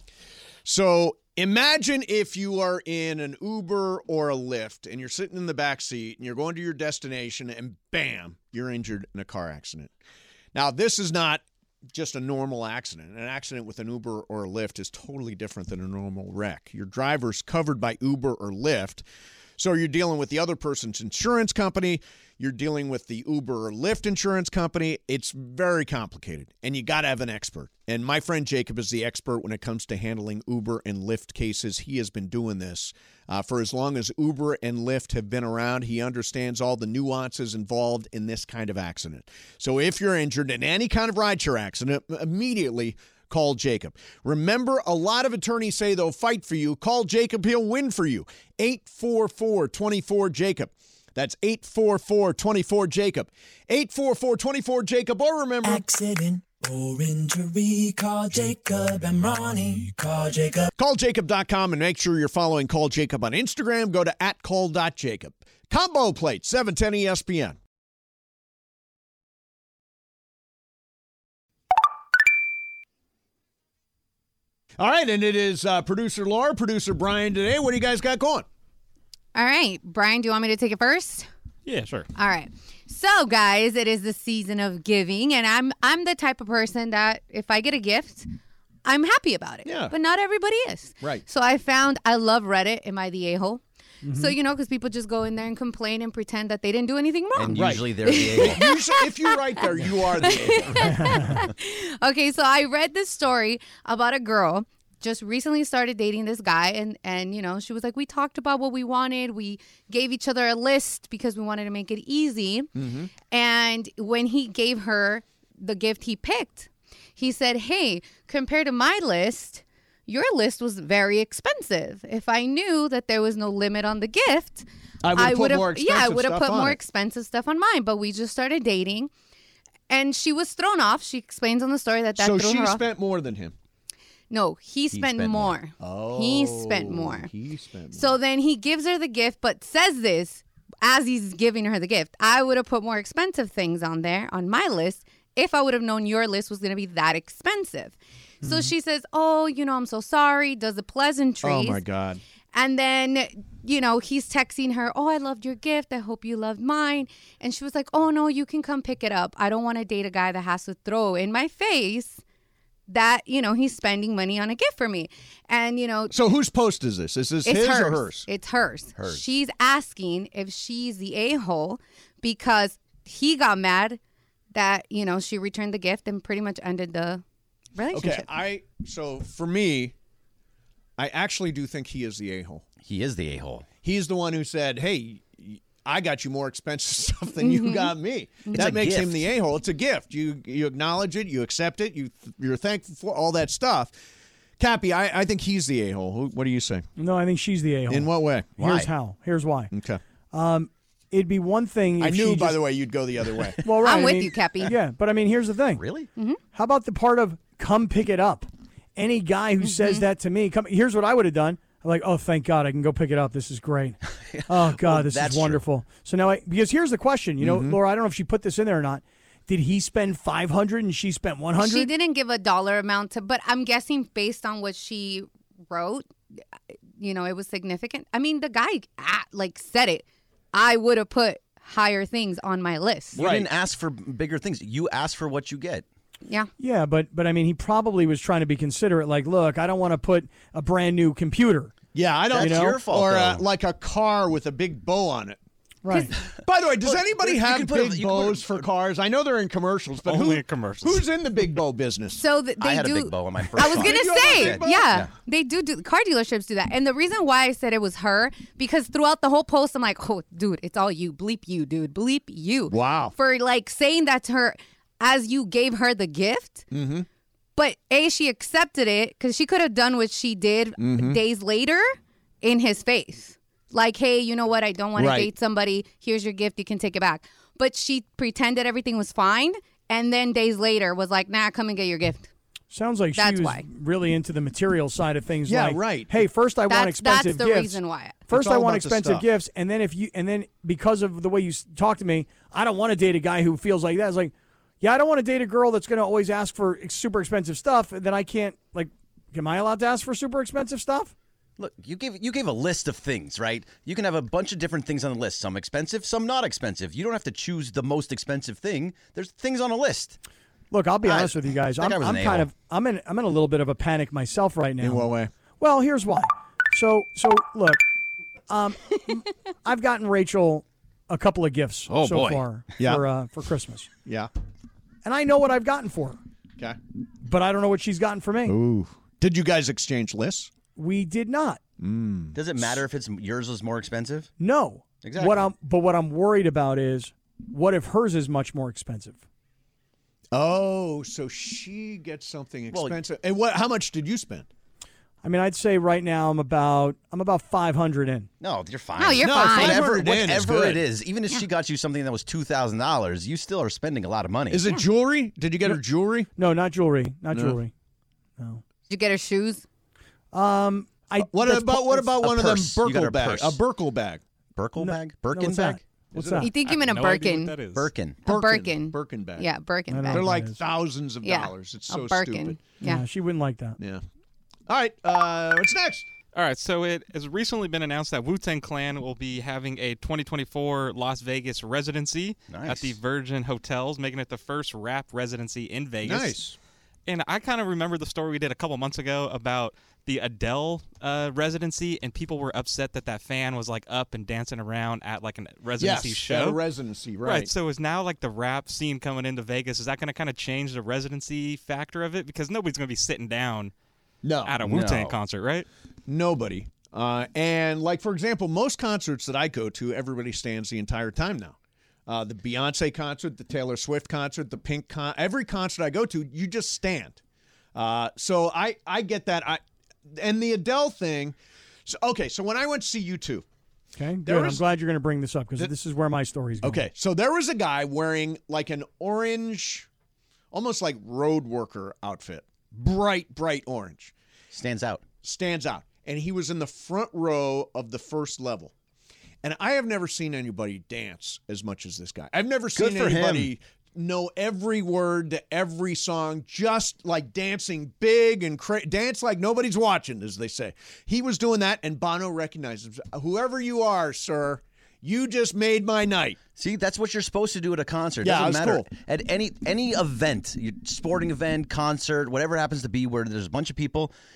So imagine if you are in an Uber or a Lyft and you're sitting in the back seat and you're going to your destination and bam, you're injured in a car accident. Now, this is not just a normal accident. An accident with an Uber or a Lyft is totally different than a normal wreck. Your driver's covered by Uber or Lyft, so you're dealing with the other person's insurance company. You're dealing with the Uber or Lyft insurance company. It's very complicated, and you got to have an expert. And my friend Jacob is the expert when it comes to handling Uber and Lyft cases. He has been doing this for as long as Uber and Lyft have been around. He understands all the nuances involved in this kind of accident. So if you're injured in any kind of rideshare accident, immediately call Jacob. Remember, a lot of attorneys say they'll fight for you. Call Jacob. He'll win for you. 844-24-JACOB. That's 844-24-JACOB. 844-24-JACOB. Or remember... Accident or injury, call Jacob and Ronnie. Call Jacob. CallJacob.com and make sure you're following Call Jacob on Instagram. Go to @call.jacob. Combo plate, 710 ESPN. All right, and it is producer Laura, producer Brian today. What do you guys got going? All right. Brian, do you want me to take it first? Yeah, sure. All right. So, guys, it is the season of giving, and I'm the type of person that if I get a gift, I'm happy about it. Yeah. But not everybody is. Right. So I love Reddit. Am I the a-hole? Mm-hmm. So, because people just go in there and complain and pretend that they didn't do anything wrong. And usually they're the a-hole. Usually, if you're right there, you are the a-hole. Okay, so I read this story about a girl just recently started dating this guy, and she was like, we talked about what we wanted. We gave each other a list because we wanted to make it easy. Mm-hmm. And when he gave her the gift he picked, he said, hey, compared to my list, your list was very expensive. If I knew that there was no limit on the gift, I would have put more expensive stuff on mine. But we just started dating, and she was thrown off. She explains on the story that so threw she her off. spent more than him. No, he spent more. Oh, he spent more. He spent more. So then he gives her the gift, but says this as he's giving her the gift. I would have put more expensive things on there on my list if I would have known your list was going to be that expensive. Mm-hmm. So she says, oh, I'm so sorry. Does the pleasantries. Oh, my God. And then, he's texting her, oh, I loved your gift. I hope you loved mine. And she was like, oh, no, you can come pick it up. I don't want to date a guy that has to throw in my face that, he's spending money on a gift for me. And, So whose post is this? Is this his or hers? It's hers. She's asking if she's the a-hole because he got mad that, she returned the gift and pretty much ended the relationship. So for me, I actually do think he is the a-hole. He is the a-hole. He's the one who said, hey, I got you more expensive stuff than you got me. That makes him the a-hole. It's a gift. You acknowledge it, you accept it, you're thankful for all that stuff. Cappy, I think he's the a-hole. What do you say? No, I think she's the a-hole. In what way? Here's how. Here's why. Okay. It'd be one thing if I knew, she by just- the way, you'd go the other way. Well, right, I'm I with mean, you, Cappy. Yeah, but I mean, here's the thing. Really? How about the part of come pick it up? Any guy who says that to me, here's what I would have done. I'm like, oh, thank God, I can go pick it up. This is great. Oh, God, this is wonderful. True. So now, because here's the question. You know, Laura, I don't know if she put this in there or not. Did he spend $500 and she spent $100? She didn't give a dollar amount to, but I'm guessing based on what she wrote, it was significant. I mean, the guy said it. I would have put higher things on my list. You didn't ask for bigger things. You asked for what you get. Yeah. Yeah, but I mean, he probably was trying to be considerate. Like, look, I don't want to put a brand new computer. Yeah, I don't. That's your fault, or though. like a car with a big bow on it. Right. By the way, does anybody you have can put big bows for cars? I know they're in commercials, but Only in commercials. Who's in the big bow business? So they I had do. a big bow on my first I was car. gonna You have a say, big bow? yeah, they do. Car dealerships do that, and the reason why I said it was her because throughout the whole post, I'm like, oh, dude, it's all you. Bleep you, dude. Bleep you. Wow. For saying that to her as you gave her the gift. Mm-hmm. But she accepted it because she could have done what she did days later in his face. Like, hey, you know what? I don't want to date somebody. Here's your gift. You can take it back. But she pretended everything was fine. And then days later was like, nah, come and get your gift. Sounds like That's she was why. really into the material side of things. Yeah, like, right. Hey, first I want expensive That's the gifts. reason why. First It's all I want about the expensive stuff. gifts, and then because of the way you talk to me, I don't want to date a guy who feels like that. It's like, yeah, I don't want to date a girl that's going to always ask for super expensive stuff. Then I can't am I allowed to ask for super expensive stuff? Look, you gave a list of things, right? You can have a bunch of different things on the list. Some expensive, some not expensive. You don't have to choose the most expensive thing. There's things on a list. Look, I'll be honest with you guys. that guy was I'm an kind a-hole. of I'm in a little bit of a panic myself right now. In what way? Well, here's why. So look, I've gotten Rachel a couple of gifts so far for Christmas. Yeah. And I know what I've gotten for her. Okay. But I don't know what she's gotten for me. Ooh. Did you guys exchange lists? We did not. Does it matter if yours is more expensive? No. Exactly. What I'm worried about is what if hers is much more expensive? Oh, so she gets something expensive. And how much did you spend? I mean, I'd say right now I'm about $500 in. No, you're fine. No, you're fine. Whatever good. it is, even if she got you something that was $2,000, you still are spending a lot of money. Is it jewelry? Did you get her jewelry? No, not jewelry. Not jewelry. No. Did you get her shoes? What about one of them purse. You got her Burkle bags? A purse. Burkle bag. Burkle bag? Birkin what's bag? that? What's that? You think you meant a No idea Birkin? what that is. Birkin. A Birkin. Birkin bag. Yeah, Birkin I bag. know. They're that like is. thousands of Yeah. dollars. It's A so Birkin. stupid. Yeah. She wouldn't like that. Yeah. All right. What's next? All right, so it has recently been announced that Wu-Tang Clan will be having a 2024 Las Vegas residency at the Virgin Hotels, making it the first rap residency in Vegas. Nice. And I kind of remember the story we did a couple months ago about the Adele residency, and people were upset that fan was up and dancing around at a residency show. At a residency, right. So is now the rap scene coming into Vegas, is that going to kind of change the residency factor of it? Because nobody's going to be sitting down at a Wu-Tang concert, right? Nobody. And for example, most concerts that I go to, everybody stands the entire time now. The Beyonce concert, the Taylor Swift concert, the Pink every concert I go to, you just stand. So I get that. And the Adele thing. So when I went to see U2. Okay, good. I'm glad you're going to bring this up because this is where my story's going. Okay, so there was a guy wearing an orange, almost like road worker outfit. Bright orange. Stands out. And he was in the front row of the first level. And I have never seen anybody dance as much as this guy. I've never seen anybody know every word to every song, just dancing big and dance like nobody's watching, as they say. He was doing that, and Bono recognized him. Whoever you are, sir, you just made my night. See, that's what you're supposed to do at a concert. Yeah, Doesn't matter. cool. At any event, sporting event, concert, whatever it happens to be, where there's a bunch of people,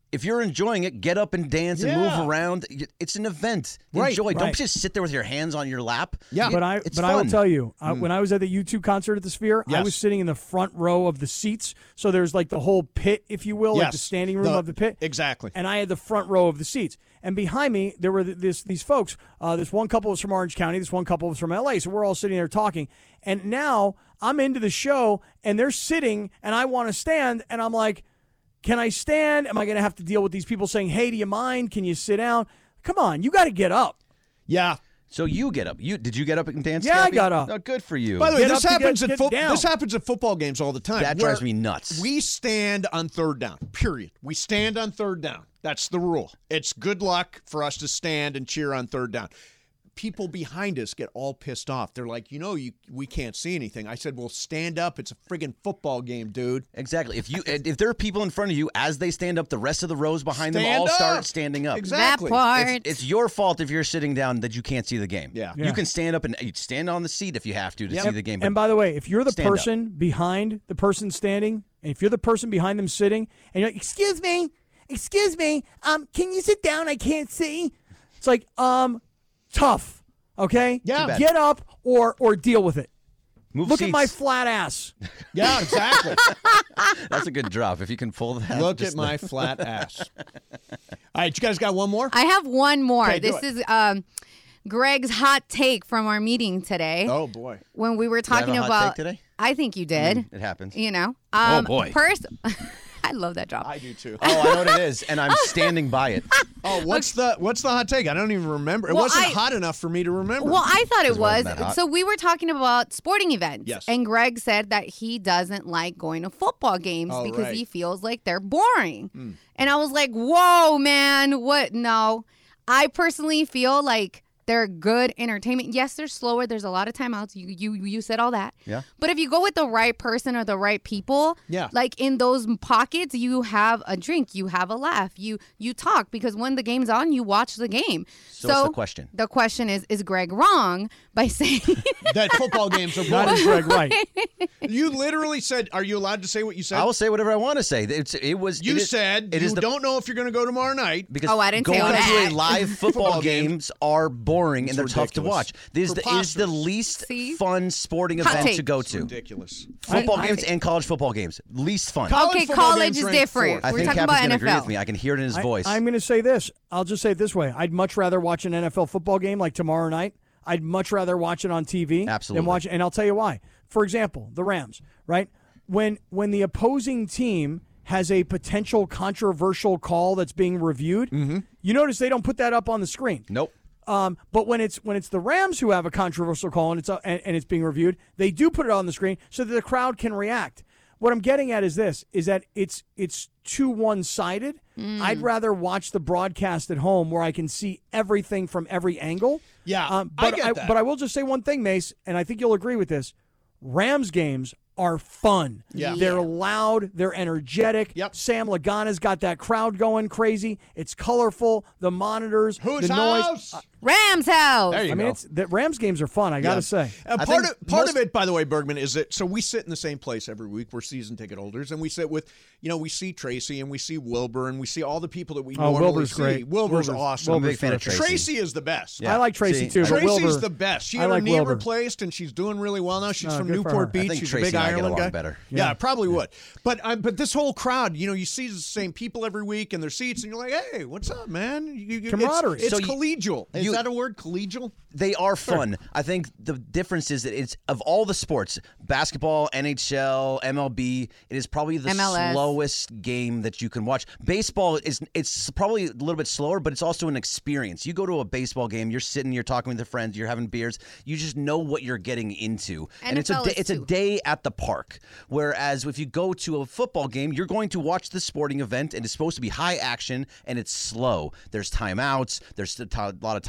if you're enjoying it, get up and dance and move around. It's an event. Enjoy. Don't just sit there with your hands on your lap. Yeah, but I will tell you, when I was at the U2 concert at the Sphere, I was sitting in the front row of the seats. So there's like the whole pit, if you will, like the standing room of the pit. Exactly. And I had the front row of the seats. And behind me, there were these folks. This one couple was from Orange County. This one couple was from L.A. So we're all sitting there talking. And now I'm into the show, and they're sitting, and I want to stand, and I'm like, can I stand? Am I going to have to deal with these people saying, hey, do you mind? Can you sit down? Come on, you got to get up. Yeah. So you get up. Did you get up and dance? Yeah, Cappy? I got up. Oh, good for you. By the way, Get this up to happens get this down. happens at football games all the time. That drives me nuts. We stand on third down, period. We stand on third down. That's the rule. It's good luck for us to stand and cheer on third down. People behind us get all pissed off. They're like, we can't see anything. I said, well, stand up. It's a friggin' football game, dude. Exactly. If there are people in front of you, as they stand up, the rest of the rows behind them all start standing up. Exactly. That part. It's your fault if you're sitting down that you can't see the game. Yeah. You can stand up and you stand on the seat if you have to see the game. And by the way, if you're the stand person behind the person standing, and if you're the person behind them sitting, and you're like, excuse me, can you sit down? I can't see. It's like, tough. Okay? Yeah. Get up or deal with it. Look seats. at my flat ass. Yeah, exactly. That's a good drop. If you can pull that. Look at my flat ass. All right, you guys got one more? I have one more. Okay, do This is Greg's hot take from our meeting today. Oh, boy. When we were talking have a hot about take today? I think you did. It happens. Oh boy. First, I love that drop. I do too. Oh, I know what it is, and I'm standing by it. Oh, what's the hot take? I don't even remember. It wasn't hot enough for me to remember. Well, I thought it wasn't was. that hot. So we were talking about sporting events. Yes. And Greg said that he doesn't like going to football games because right. he feels like they're boring. And I was like, whoa, man, what? No. I personally feel like they're good entertainment. Yes, they're slower. There's a lot of timeouts. You said all that. Yeah. But if you go with the right person or the right people, like in those pockets, you have a drink, you have a laugh, you talk, because when the game's on, you watch the game. So what's the question? The question is Greg wrong by saying that football games are Not boring? is Greg right. You literally said, are you allowed to say what you said? I will say whatever I want to say. You said you don't know if you're going to go tomorrow night. Because I didn't say going all to that. a live football games are boring and they're tough to watch. It is the least fun sporting Hot event take. to go to. Ridiculous. Football games and college football games, least fun. Okay, college is different. I We're think talking Cappy's about going to agree NFL. with me. I can hear it in his voice. I'm going to say this. I'll just say it this way. I'd much rather watch an NFL football game like tomorrow night. I'd much rather watch it on TV Absolutely. than watch it. And I'll tell you why. For example, the Rams, right? When the opposing team has a potential controversial call that's being reviewed, you notice they don't put that up on the screen. Nope. But when it's the Rams who have a controversial call and it's being reviewed, they do put it on the screen so that the crowd can react. What I'm getting at is this: is that it's too one-sided. I'd rather watch the broadcast at home where I can see everything from every angle. Yeah, but I get that. But I will just say one thing, Mace, and I think you'll agree with this: Rams games are fun. Yeah. They're loud. They're energetic. Yep. Sam Lagana's got that crowd going crazy. It's colorful. The monitors, Whose the house? noise. Rams house. There you I mean, go. the Rams games are fun. I got to say. Part of it, by the way, Bergman, is that so we sit in the same place every week. We're season ticket holders, and we sit with, we see Tracy and we see Wilbur and we see all the people that we normally Wilbur's see. great. Wilbur's awesome. I'm a big fan of Tracy. Tracy is the best. I like Tracy too. But Tracy's Wilbur, the best. She I had her like knee Wilbur. replaced, and she's doing really well now. She's from good for her. Newport I Beach. think She's Tracy a big and I get Ireland along guy. better. Yeah, probably would. But this whole crowd, you see the same people every week in their seats, and you're like, hey, what's up, man? Camaraderie. It's So collegial. Is that a word? Collegial? They are fun. I think the difference is that it's of all the sports, basketball, NHL, MLB, it is probably the MLS. slowest game that you can watch. Baseball it's probably a little bit slower, but it's also an experience. You go to a baseball game, you're sitting, you're talking with your friends, you're having beers, you just know what you're getting into. And it's a day at the park. Whereas if you go to a football game, you're going to watch the sporting event and it's supposed to be high action and it's slow. There's timeouts, there's a lot of times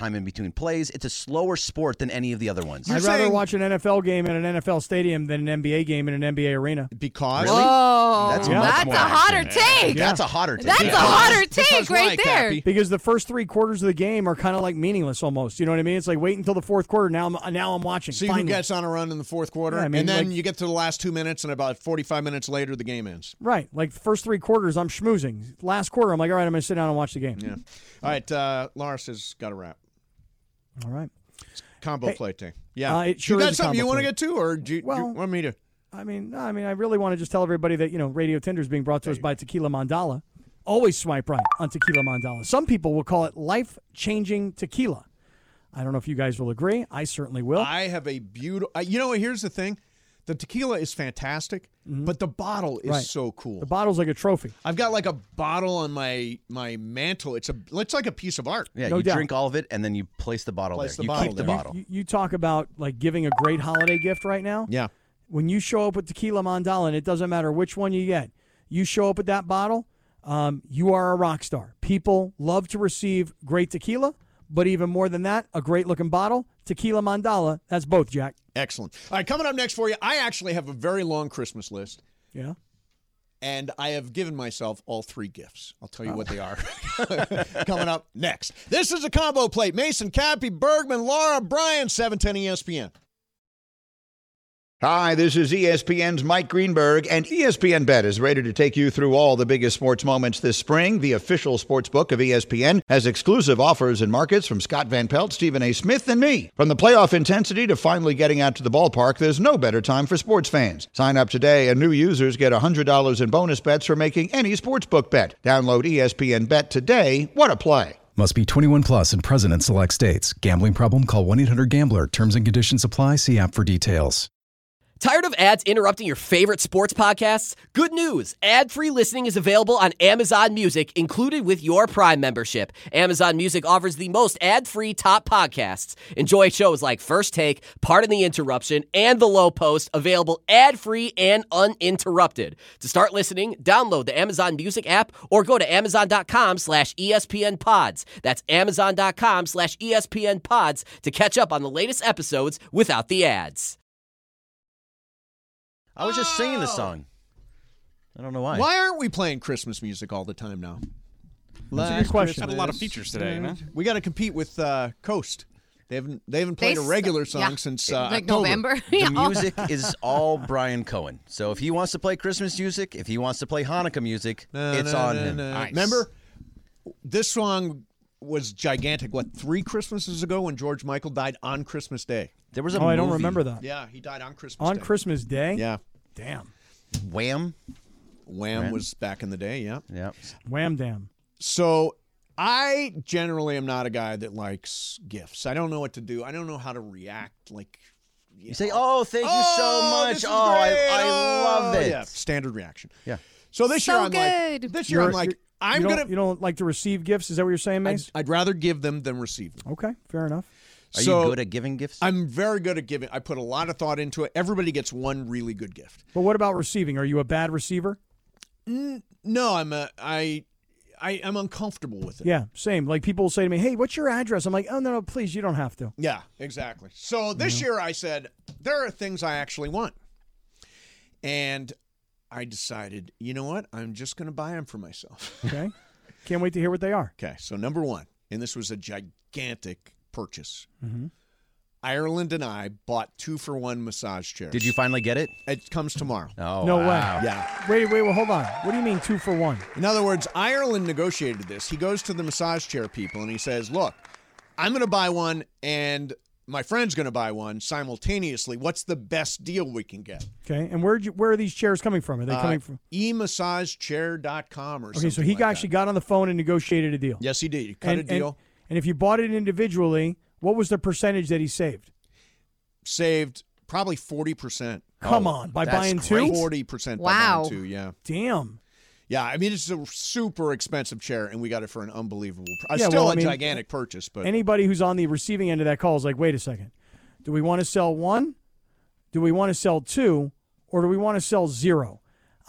time in between plays. It's a slower sport than any of the other ones. I'd rather watch an NFL game in an NFL stadium than an NBA game in an NBA arena. Because? Really? Whoa, That's that's more a hotter action. take. That's a hotter take. That's a hotter take right there. Because the first 3 quarters of the game are kind of like meaningless almost. You know what I mean? It's like wait until the fourth quarter. Now I'm watching. See Finally. who gets on a run in the fourth quarter, Yeah, I mean, and then like- you get to the last 2 minutes, and about 45 minutes later, the game ends. Right. Like the first 3 quarters, I'm schmoozing. Last quarter, I'm like, all right, I'm going to sit down and watch the game. Yeah. All right, Lars has got a wrap. All right. Combo Hey, play thing. Yeah. it sure you got is a something you combo want to play. get to, or do you want me to? I mean, I really want to just tell everybody that, Radio Tinder is being brought to us by Tequila Mandala. Always swipe right on Tequila Mandala. Some people will call it life-changing tequila. I don't know if you guys will agree. I certainly will. I have a beautiful. Here's the thing: the tequila is fantastic, but the bottle is Right. so cool. The bottle's like a trophy. I've got like a bottle on my mantle. It's like a piece of art. Yeah, No you doubt. drink all of it, and then you place the bottle Place there. the You bottle keep the there. bottle. You talk about like giving a great holiday gift right now. Yeah. When you show up with Tequila Mandala, and it doesn't matter which one you get, you show up with that bottle, you are a rock star. People love to receive great tequila, but even more than that, a great-looking bottle. Tequila Mandala, that's both, Jack. Excellent. All right, coming up next for you, I actually have a very long Christmas list. Yeah. And I have given myself all 3 gifts. I'll tell you what they are. Coming up next. This is a combo plate. Mason, Cappy, Bergman, Laura, Brian, 710 ESPN. Hi, this is ESPN's Mike Greenberg, and ESPN Bet is ready to take you through all the biggest sports moments this spring. The official sports book of ESPN has exclusive offers and markets from Scott Van Pelt, Stephen A. Smith, and me. From the playoff intensity to finally getting out to the ballpark, there's no better time for sports fans. Sign up today, and new users get $100 in bonus bets for making any sportsbook bet. Download ESPN Bet today. What a play. Must be 21 plus and present in select states. Gambling problem? Call 1-800-GAMBLER. Terms and conditions apply. See app for details. Tired of ads interrupting your favorite sports podcasts? Good news! Ad-free listening is available on Amazon Music, included with your Prime membership. Amazon Music offers the most ad-free top podcasts. Enjoy shows like First Take, Pardon the Interruption, and The Low Post, available ad-free and uninterrupted. To start listening, download the Amazon Music app or go to amazon.com/ESPN Pods. That's amazon.com/ESPN Pods to catch up on the latest episodes without the ads. I was just singing the song. I don't know why. Why aren't we playing Christmas music all the time now? That's a good question. Had a lot of features today, man. We got to compete with Coast. They haven't played a regular song since like October. November. The music is all Brian Cohen. So if he wants to play Christmas music, if he wants to play Hanukkah music, it's on him. Nice. Remember, this song was gigantic. 3 Christmases ago when George Michael died on Christmas Day? There was a I don't movie. remember that. Yeah, he died on Christmas Day. On Christmas Day? Yeah. Damn. Wham. Wham was back in the day, yeah. Yeah. Wham damn. So I generally am not a guy that likes gifts. I don't know what to do. I don't know how to react. You say, "Oh, thank you so much. This is Oh, great. I love it." Yeah, standard reaction. Yeah. So this year So I'm good. like, this year I'm like, I'm gonna. You don't like to receive gifts? Is that what you're saying, Mace? I'd rather give them than receive them. Okay, fair enough. Are you good at giving gifts? I'm very good at giving. I put a lot of thought into it. Everybody gets one really good gift. But what about receiving? Are you a bad receiver? No, I'm uncomfortable with it. Yeah, same. Like people will say to me, "Hey, what's your address?" I'm like, "Oh no, please, you don't have to." Yeah, exactly. So this year I said, there are things I actually want. And I decided, you know what? I'm just going to buy them for myself. Okay. Can't wait to hear what they are. Okay, so number 1, and this was a gigantic purchase. Mm-hmm. Ireland and I bought 2-for-1 massage chairs. Did you finally get it? It comes tomorrow. Oh, No wow. way. Yeah. Wait, well, hold on. What do you mean 2-for-1? In other words, Ireland negotiated this. He goes to the massage chair people and he says, look, I'm going to buy one and my friend's going to buy one simultaneously. What's the best deal we can get? Okay, and where are these chairs coming from? Are they coming from? emassagechair.com or something. Okay, so he actually got on the phone and negotiated a deal. Yes, he did. He cut a deal. And if you bought it individually, what was the percentage that he saved? Saved probably 40%. Come on, by buying two? 40% by Wow. buying two, yeah. Damn. Yeah, I mean, it's a super expensive chair, and we got it for an unbelievable price. Yeah, Still well, I a mean, gigantic purchase, but Anybody who's on the receiving end of that call is like, wait a second. Do we want to sell one? Do we want to sell two? Or do we want to sell zero?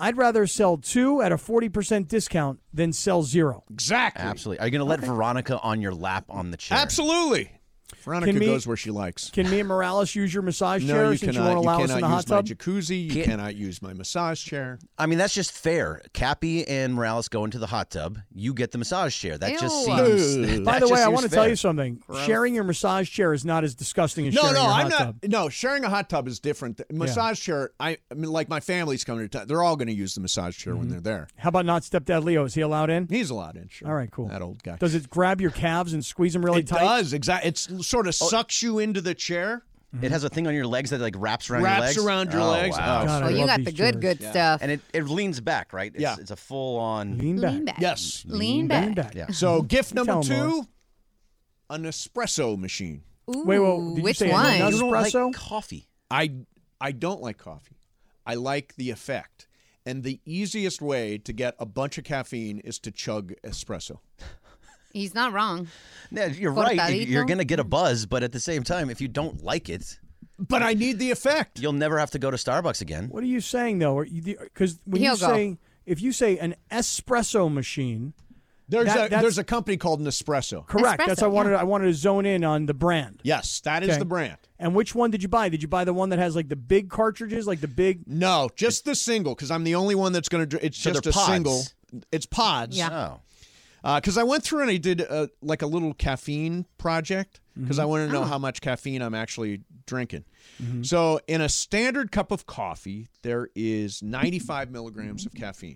I'd rather sell 2 at a 40% discount than sell 0. Exactly. Absolutely. Are you going to let Veronica on your lap on the chair? Absolutely. Veronica goes where she likes. Can me and Morales use your massage No, chair you since cannot. you won't allow You us in cannot the use hot my tub? jacuzzi. You cannot use my massage chair. I mean, that's just fair. Cappy and Morales go into the hot tub. You get the massage chair. That just Ew. seems. By that the just way, I seems want to fair. tell you something. Sharing your massage chair is not as disgusting as sharing your I'm hot not. tub. No, sharing a hot tub is different. Massage chair. I mean, like my family's coming to town. They're all going to use the massage chair when they're there. How about not stepdad Leo? Is he allowed in? He's allowed in. Sure. All right, cool. That old guy. Does it grab your calves and squeeze them really It tight? does exactly. It sort of sucks you into the chair. It has a thing on your legs that like wraps around your legs. Wraps around your legs. Wow. God, I Oh, you love got these the good, chairs. good stuff. And it leans back, right? It's, Yeah. It's a full on. Lean back. Lean back. Yes. Lean back. Yeah. So gift number Tell 'em, 2, Morris. an espresso machine. Ooh, Wait, did you which say one? an You don't like espresso? coffee. I don't like coffee. I like the effect. And the easiest way to get a bunch of caffeine is to chug espresso. He's not wrong. Yeah, you're right. Cortadito? You're going to get a buzz, but at the same time, if you don't like it, But I need the effect. you'll never have to go to Starbucks again. What are you saying though? Because when He'll you go. say if you say an espresso machine, that's There's a company called Nespresso. correct. Espresso, That's I wanted to zone in on the brand. Yes, that is Okay. the brand. And which one did you buy? Did you buy the one that has like the big cartridges, like the big? No, just the single, because I'm the only one that's going to. It's So just they're a pods. single. It's pods. Yeah. Oh. Because I went through and I did like a little caffeine project because I wanted to know how much caffeine I'm actually drinking. So in a standard cup of coffee, there is 95 milligrams of caffeine.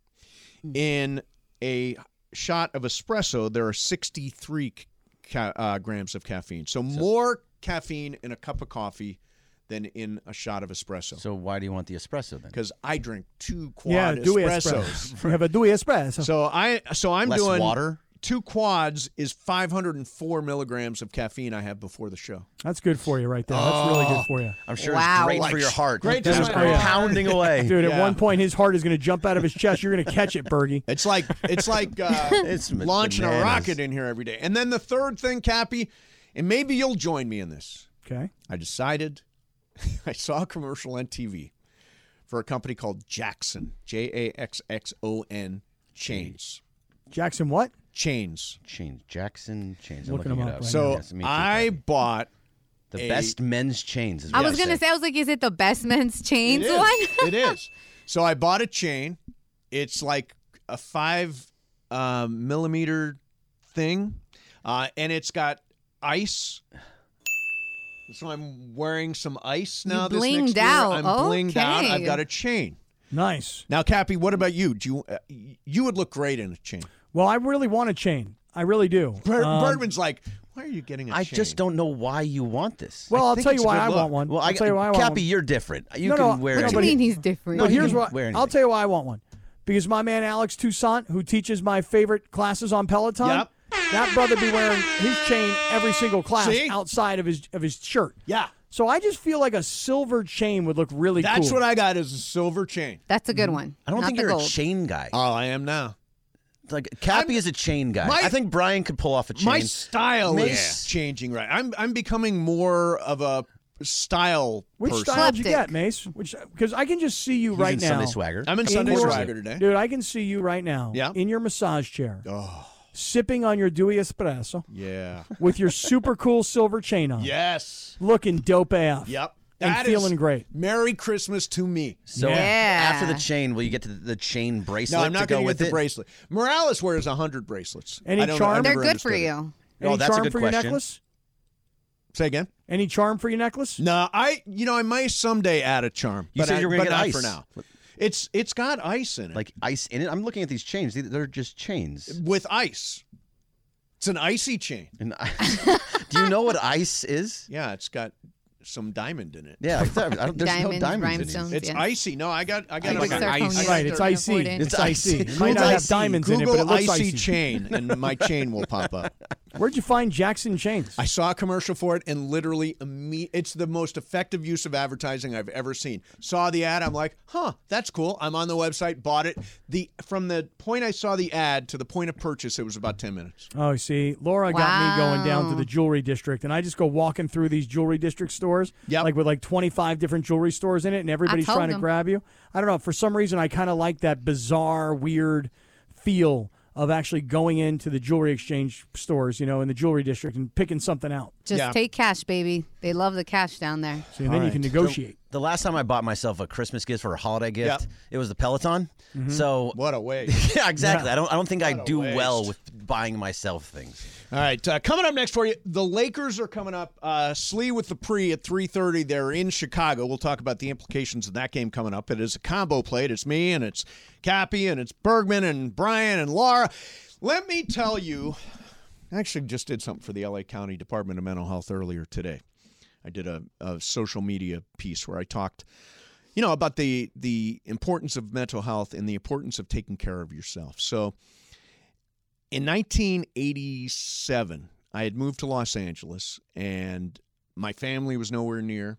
In a shot of espresso, there are 63 grams of caffeine. So more caffeine in a cup of coffee than in a shot of espresso. So why do you want the espresso then? Because I drink 2 quad Yeah, Dewey espressos. espresso. You have a Dewey espresso. So I'm Less doing water? 2 quads is 504 milligrams of caffeine I have before the show. That's good for you right there. That's really good for you. I'm sure Wow. it's great for your heart. Great Just for my heart. pounding away. Dude, at Yeah. one point his heart is going to jump out of his chest. You're going to catch it, Bergie. It's like It's launching a bananas. rocket in here every day. And then the third thing, Cappy, and maybe you'll join me in this. Okay. I decided I saw a commercial on TV for a company called Jackson, Jaxxon Chains. Jackson what? Chains. Jackson chains. I'm Looking looking them it up up. right So Yes, me too, I Cappy. bought the a- best men's chains. Is I what was gonna say, I was like, is it the Best Men's Chains It is. one? It is. So I bought a chain. It's like a 5 millimeter thing, and it's got ice. So I'm wearing some ice now. This blinged next year. out. I'm blinged out. Okay. I've got a chain. Nice. Now, Cappy, what about you? Do you would look great in a chain. Well, I really want a chain. I really do. Bergman's like, why are you getting a I chain? just don't know why you want this. Well, I'll think tell it's you a why good I look. want one. Well, I'll tell you why I want Cappy, one. you're different. You No, can no, wear no, What do but you anything. mean he's different? No, you here's can what wear I'll anything. tell you why I want one. Because my man Alex Toussaint, who teaches my favorite classes on Peloton, Yep. that brother be wearing his chain every single class See? outside of his shirt. Yeah. So I just feel like a silver chain would look really cool. That's what I got is a silver chain. That's a good one. I don't Not think the you're gold. a chain guy. Oh, I am now. Like Cappy is a chain guy. my- I think Brian could pull off a chain. My style Maybe- is changing, right? I'm becoming more of a style Which person. style did you Eclectic. get, Mace? Because I can just see you He's right in now. Sunday Swagger. I'm in in Sunday your- Swagger today. Dude, I can see you right now Yeah. in your massage chair, Oh, sipping on your Dewey espresso yeah. with your super cool silver chain on, Yes. looking dope AF. Yep. And That feeling is great. Merry Christmas to me. So Yeah. after the chain, will you get to the chain bracelet No, I'm to not go going to with get the it? bracelet. Morales wears 100 bracelets. Any I don't charm? know, I They're never good for understood it. you. Any Oh, that's a charm good for your question. necklace? Say again? Any charm for your necklace? No, I might someday add a charm. You but said you were gonna but get not ice. for now. It's got ice in it. Like ice in it. I'm looking at these chains. They're just chains. with ice. It's an icy chain. And do you know what ice is? Yeah, it's got some diamond in it. Yeah, there's no Diamonds, diamonds in rhinestones. it. It's yes. icy. No, I got Like it. an ice. Right, it's icy. Important. It's It's icy. icy. It might not have diamonds in it, but it Google looks icy icy. chain, and my chain will pop up. Where'd you find Jackson Chains? I saw a commercial for it, and literally, it's the most effective use of advertising I've ever seen. Saw the ad, I'm like, that's cool. I'm on the website, bought it. From the point I saw the ad to the point of purchase, it was about 10 minutes. Oh, see, Laura got me going down to the jewelry district, and I just go walking through these jewelry district stores, like with like 25 different jewelry stores in it, and everybody's trying to grab you. I don't know. For some reason, I kind of like that bizarre, weird feel of actually going into the jewelry exchange stores, in the jewelry district and picking something out. Just take cash, baby. They love the cash down there. See, and then you can negotiate. The last time I bought myself a Christmas gift or a holiday gift, it was the Peloton. Mm-hmm. So what a waste. Yeah, exactly. Yeah. I don't think I do well with buying myself things. All right, coming up next for you, the Lakers are coming up. Slee with the Pre at 3:30. They're in Chicago. We'll talk about the implications of that game coming up. It is a combo plate. It's me, and it's Cappy, and it's Bergman, and Brian, and Laura. Let me tell you, I actually just did something for the L.A. County Department of Mental Health earlier today. I did a social media piece where I talked, about the importance of mental health and the importance of taking care of yourself. So in 1987, I had moved to Los Angeles, and my family was nowhere near.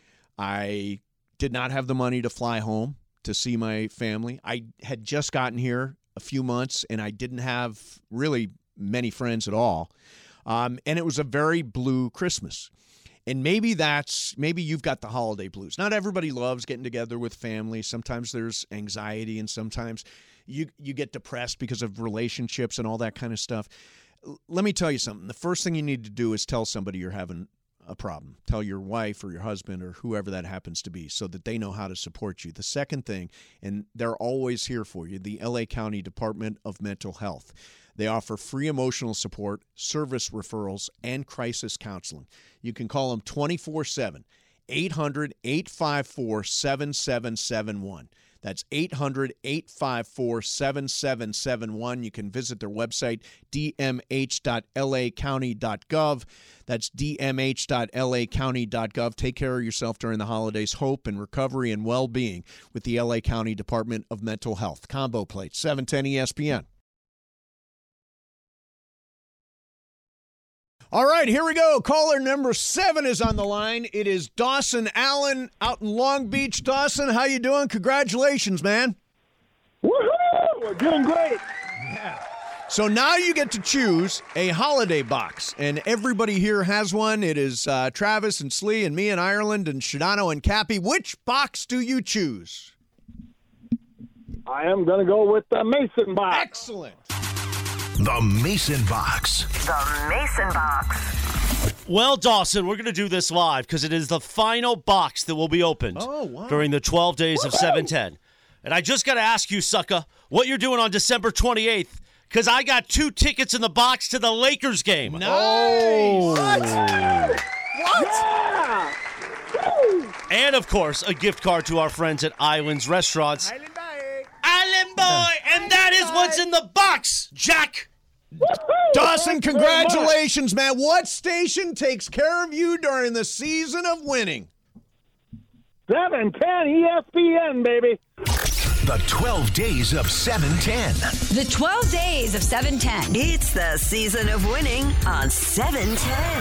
I did not have the money to fly home to see my family. I had just gotten here a few months, and I didn't have really many friends at all. And it was a very blue Christmas. And maybe you've got the holiday blues. Not everybody loves getting together with family. Sometimes there's anxiety, and sometimes you get depressed because of relationships and all that kind of stuff. Let me tell you something. The first thing you need to do is tell somebody you're having a problem. Tell your wife or your husband or whoever that happens to be so that they know how to support you. The second thing, and they're always here for you, the LA County Department of Mental Health. They offer free emotional support, service referrals, and crisis counseling. You can call them 24/7, 800-854-7771. That's 800-854-7771. You can visit their website, dmh.lacounty.gov. That's dmh.lacounty.gov. Take care of yourself during the holidays. Hope and recovery and well-being with the LA County Department of Mental Health. Combo plate, 710 ESPN. All right, here we go. Caller number 7 is on the line. It is Dawson Allen out in Long Beach. Dawson, how you doing? Congratulations, man. Woohoo! We're doing great. Yeah. So now you get to choose a holiday box, and everybody here has one. It is Travis and Slee and me and Ireland and Shadano and Cappy. Which box do you choose? I am going to go with the Mason box. Excellent. The Mason Box. The Mason Box. Well, Dawson, we're going to do this live because it is the final box that will be opened during the 12 days of 710. And I just got to ask you, sucker, what you're doing on December 28th, because I got 2 tickets in the box to the Lakers game. Nice. Oh. What? Yeah. And, of course, a gift card to our friends at Islands Restaurants. Island Boy, and that is what's in the box, Jack. Dawson, congratulations, man. What station takes care of you during the season of winning? 710 ESPN, baby. The 12 days of 710. The 12 days of 710. It's the season of winning on 710.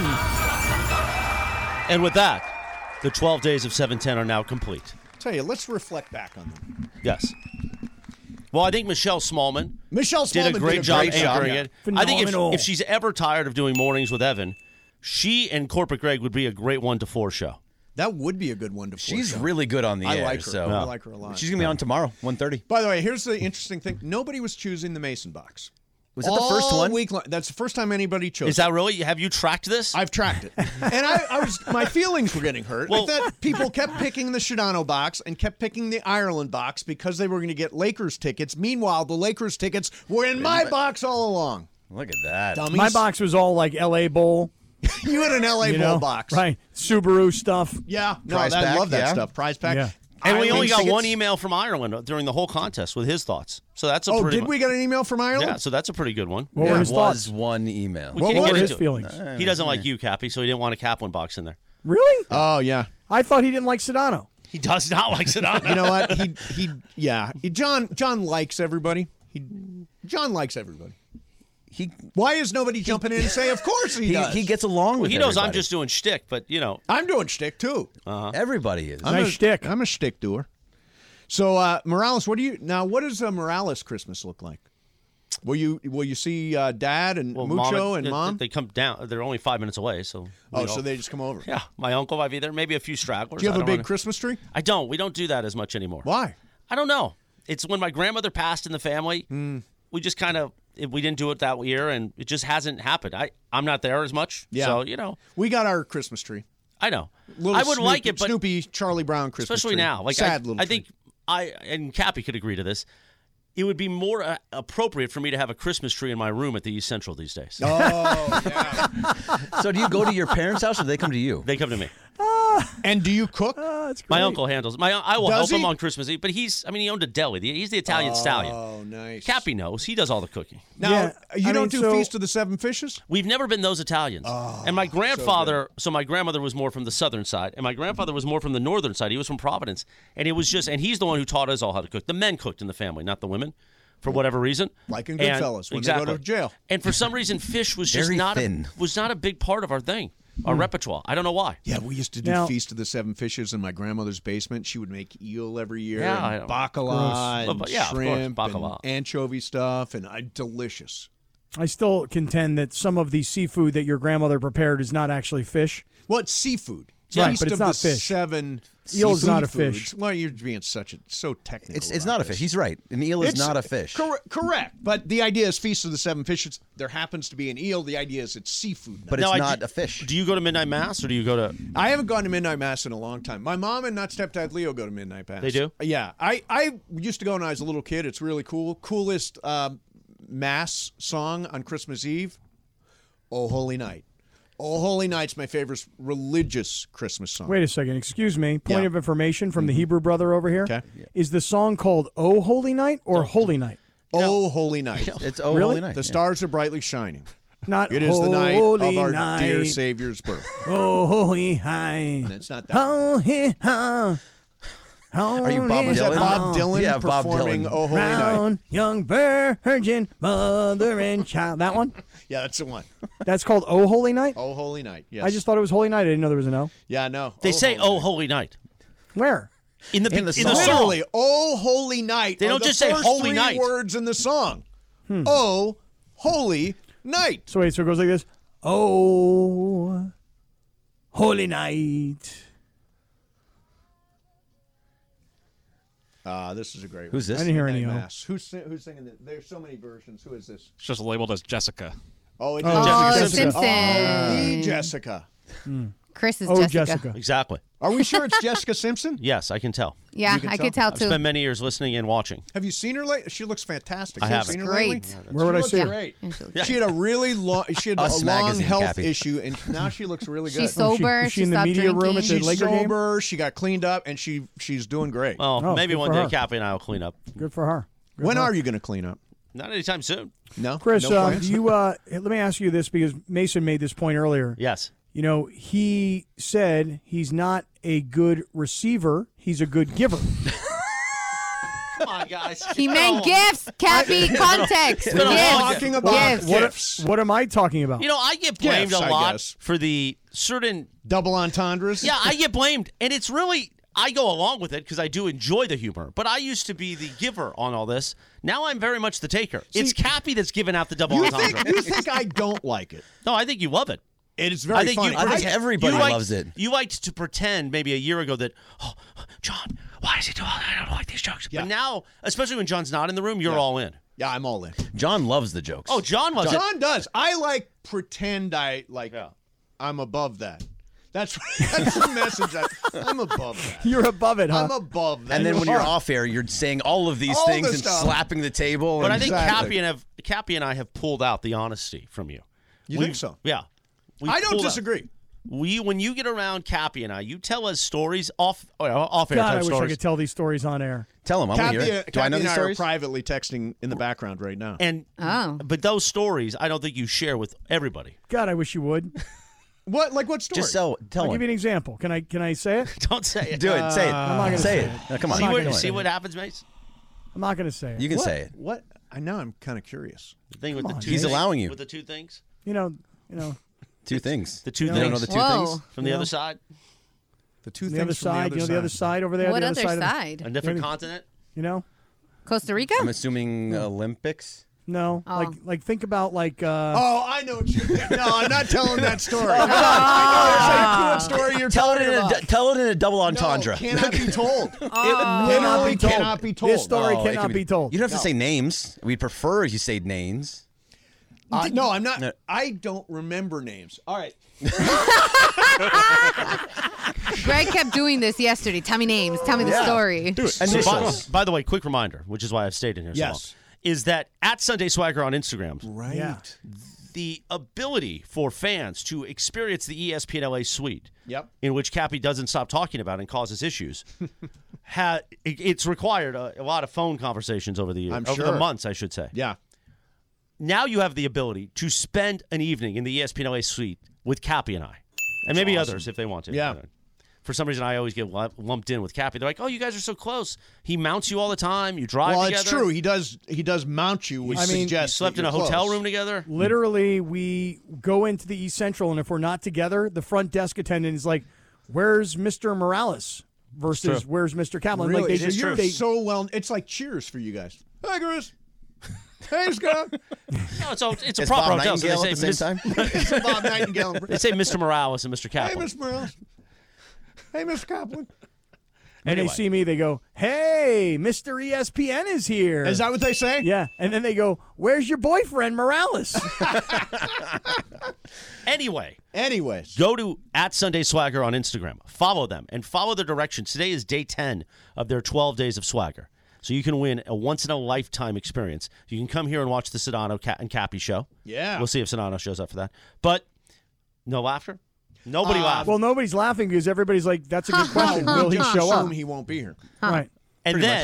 And with that, the 12 days of 710 are now complete. Tell you, let's reflect back on them. Yes. Well, I think Michelle Smallman did a great job anchoring it. I think if she's ever tired of doing mornings with Evan, she and Corporate Greg would be a great 1 to 4 show. That would be a good 1 to 4 She's show. really good on the air. I like her. So. I like her a lot. She's going to be on tomorrow, 1:30. By the way, here's the interesting thing. Nobody was choosing the Mason box. Was that the first one? Week long. That's the first time anybody chose. Is that really? Have you tracked this? I've tracked it, and my feelings were getting hurt. I thought people kept picking the Shadano box and kept picking the Ireland box because they were going to get Lakers tickets. Meanwhile, the Lakers tickets were in my box all along. Look at that. Dummies. My box was all like L.A. Bowl. You had an L.A. Bowl box. Right. Subaru stuff. Yeah. Prize I pack, love that stuff. Prize pack. Yeah. And we only got one email from Ireland during the whole contest with his thoughts. So that's a pretty. Did we get an email from Ireland? Yeah, so that's a pretty good one. What were his thoughts? One email. What were his feelings? He doesn't like you, Cappy, so he didn't want a Kaplan box in there. Really? Oh, yeah. I thought he didn't like Sedano. He does not like Sedano. You know what? John likes everybody. John likes everybody. Why is nobody jumping in and say, of course he does? He gets along with He knows I'm everybody. just doing shtick, but I'm doing shtick too. Everybody is. I'm a shtick doer. So Morales, what does Morales Christmas look like? Will you see Dad and Mucho and Mom? They come down. They're only 5 minutes away, so. So they just come over. Yeah, my uncle might be there. Maybe a few stragglers. Do you have a big Christmas tree? I don't. We don't do that as much anymore. Why? I don't know. It's when my grandmother passed in the family. We just we didn't do it that year, and it just hasn't happened. I'm not there as much. Yeah. So we got our Christmas tree. I know. Little I would like it, but Snoopy Charlie Brown Christmas especially tree. now, like sad I little. think and Cappy could agree to this. It would be more appropriate for me to have a Christmas tree in my room at the East Central these days. Oh, yeah. So do you go to your parents' house or do they come to you? They come to me. And do you cook? That's great. My uncle handles. I will Does help him he? on Christmas Eve, but he owned a deli. He's the Italian stallion. Oh, nice. Cappy knows. He does all the cooking. Now, you don't do Feast of the Seven Fishes? We've never been those Italians. And my grandfather, so my grandmother was more from the southern side, and my grandfather was more from the northern side. He was from Providence. And it was and he's the one who taught us all how to cook. The men cooked in the family, not the women, for whatever reason. Like in Goodfellas, when they go to jail. And for some reason, fish was just not a big part of our thing. Our repertoire. I don't know why. Yeah, we used to do Feast of the Seven Fishes in my grandmother's basement. She would make eel every year, and bacala, and shrimp, and anchovy stuff, and delicious. I still contend that some of the seafood that your grandmother prepared is not actually fish. Well, it's seafood. Right, Feast but it's of not the fish. Seven Eel's not a seafood fish. Well, you're being so technical. It's not a fish. He's right. An eel is not a fish. Correct. But the idea is Feast of the Seven Fishes. There happens to be an eel. The idea is it's seafood. But it's not a fish. Do you go to midnight mass or do you go to? I haven't gone to midnight mass in a long time. My mom and not stepdad Leo go to midnight mass. They do? Yeah. I used to go when I was a little kid. It's really cool. Coolest mass song on Christmas Eve. Oh Holy Night. Oh Holy Night's my favorite religious Christmas song. Wait a second. Excuse me. Point of information from the Hebrew brother over here. Okay. Is the song called Oh Holy Night or Holy Night? Oh Holy Night. It's Oh Really? Holy Night. The stars are brightly shining. Not It is the night of Holy our Night. dear Savior's birth. Oh Holy Night. And it's not that. Holy Night. Are you Bob Is that Dylan? Bob Dylan Yeah, Bob performing Dylan. Oh Holy Night? Round, young virgin, mother and child. That one? Yeah, that's the one. That's called Oh Holy Night? Oh Holy Night, yes. I just thought it was Holy Night. I didn't know there was an O. Yeah, no. They say "Oh Holy Night" Where? in the song. Literally, Oh Holy Night. They are don't the just say first Holy three Night. words in the song. Oh Holy Night. So wait, so it goes like this. Oh, Holy Night. This is a great one. Who's this? I didn't hear any O. Mass. Who's singing it? There's so many versions. Who is this? It's just labeled as Jessica. Oh, it's Jessica Simpson. the Jessica. Chris is Oh, Jessica. Jessica. Exactly. Are we sure it's Jessica Simpson? Yes, I can tell. Yeah, You can I tell? could tell I've too. spent many years listening and watching. Have you seen her lately? She looks fantastic. I Have you haven't. seen her Great. lately? Where would I She see looks her? great. And she looks She had a really long. She had a Us long magazine, health Cappy. issue, and now she looks really good. She's sober. is she in the stopped media room drinking. at the She's Laker game? sober. She got cleaned up, and she's doing great. Well, Oh, maybe good one for day her. Cappy and I will clean up. Good for her. Good When for her. are you going to clean up? Not anytime soon. No, Chris, No plans? you let me ask you this because Mason made this point earlier. Yes. You know, he said he's not a good receiver; he's a good giver. Come on, guys. He meant gifts, Cappy. Context. been a long Gifts. talking about Gifts. gifts. What am I talking about? You know, I get blamed Gifts, a I lot guess. for the certain. Double entendres. Yeah, I get blamed, and it's really. I go along with it because I do enjoy the humor, but I used to be the giver on all this. Now I'm very much the taker. It's Cappy that's giving out the double You entendre. think I don't like it? No, I think you love it. It is very funny. I think everybody loves it. You liked to pretend maybe a year ago that, oh, John, why does he do all that? I don't like these jokes. Yeah. But now, especially when John's not in the room, you're all in. Yeah, I'm all in. John loves the jokes. Oh, John loves it. John does. I like pretend I'm above that. That's the message. I'm above that. You're above it, huh? I'm above that. And then when you're off air, you're saying all of these All things the and stuff. slapping the table. But and I think Exactly. Cappy and I have pulled out the honesty from you. You think so? Yeah. We've I don't pulled out. disagree. When you get around Cappy and I, you tell us stories off air God, type I wish stories. I could tell these stories on air. Tell him. I want to hear it. Do I know Cappy these and I are stories? privately texting in the background right now. And but those stories, I don't think you share with everybody. God, I wish you would. What story? Just tell I'll him. give you an example. Can I say it? Don't say it. Do it. Say it. I'm not gonna say say it. it. No, come on. I'm not gonna See say what it. happens, Mace. I'm not going to say it. You can say it. What? I know. I'm kind of curious. The thing with Come the on, two He's things- allowing you. with the two things. You know. Two things. The two You things. don't know the two Whoa. things? From the Yeah. other side, The two The things other from side, the other side over there. What the other other side? a different continent. You know? Costa Rica? I'm assuming Olympics. No, Oh. like think about like. Oh, I know what you're. No, I'm not telling that story. Oh, I know it's a cool story you're Tell it talking in about. tell it in a double entendre. No, cannot be told. It Cannot literally be told. cannot be told. This story Oh, it cannot can be told. You don't have to No. say names. We'd prefer if you say names. No, I'm not. No. I don't remember names. All right. Greg kept doing this yesterday. Tell me names. Tell me the story. By the way, quick reminder, which is why I've stayed in here so long, Yes. is that at Sunday Swagger on Instagram, Right. Yeah. the ability for fans to experience the ESPN LA suite, Yep. in which Cappy doesn't stop talking about and causes issues, it's required a lot of phone conversations over the years, I'm over sure. the months, I should say. Yeah. Now you have the ability to spend an evening in the ESPN LA suite with Cappy and I, and maybe others if they want to. Yeah. For some reason, I always get lumped in with Cappy. They're like, "Oh, you guys are so close. He mounts you all the time. You drive Well, together." it's true. He does mount you. Which I mean, You suggests slept that in a you're hotel close. room together. Literally, we go into the East Central, and if we're not together, the front desk attendant is like, "Where's Mr. Morales?" versus "Where's Mr. Kaplan?" Really, Like you're so well. It's like Cheers for you guys. Hi, Chris. Hey, Scott. No, it's a Is proper Bob hotel. So Nightingale they at say the same time? It's Bob Nightingale. They say Mr. Morales and Mr. Hey, Kaplan. Mr. Morales. Hey, Mr. Kaplan. When Anyway. they see me, they go, "Hey, Mr. ESPN is here." Is that what they say? Yeah, and then they go, "Where's your boyfriend, Morales?" Anyways, go to at Sunday Swagger on Instagram. Follow them and follow the directions. Today is day 10 of their 12 days of Swagger. So you can win a once-in-a-lifetime experience. You can come here and watch the Sedano and Cappy show. Yeah. We'll see if Sedano shows up for that. But no laughter? Nobody laughed. Well, nobody's laughing because everybody's like, "That's a good question. Well, Will he just show up?" assume he won't be here. Right. And then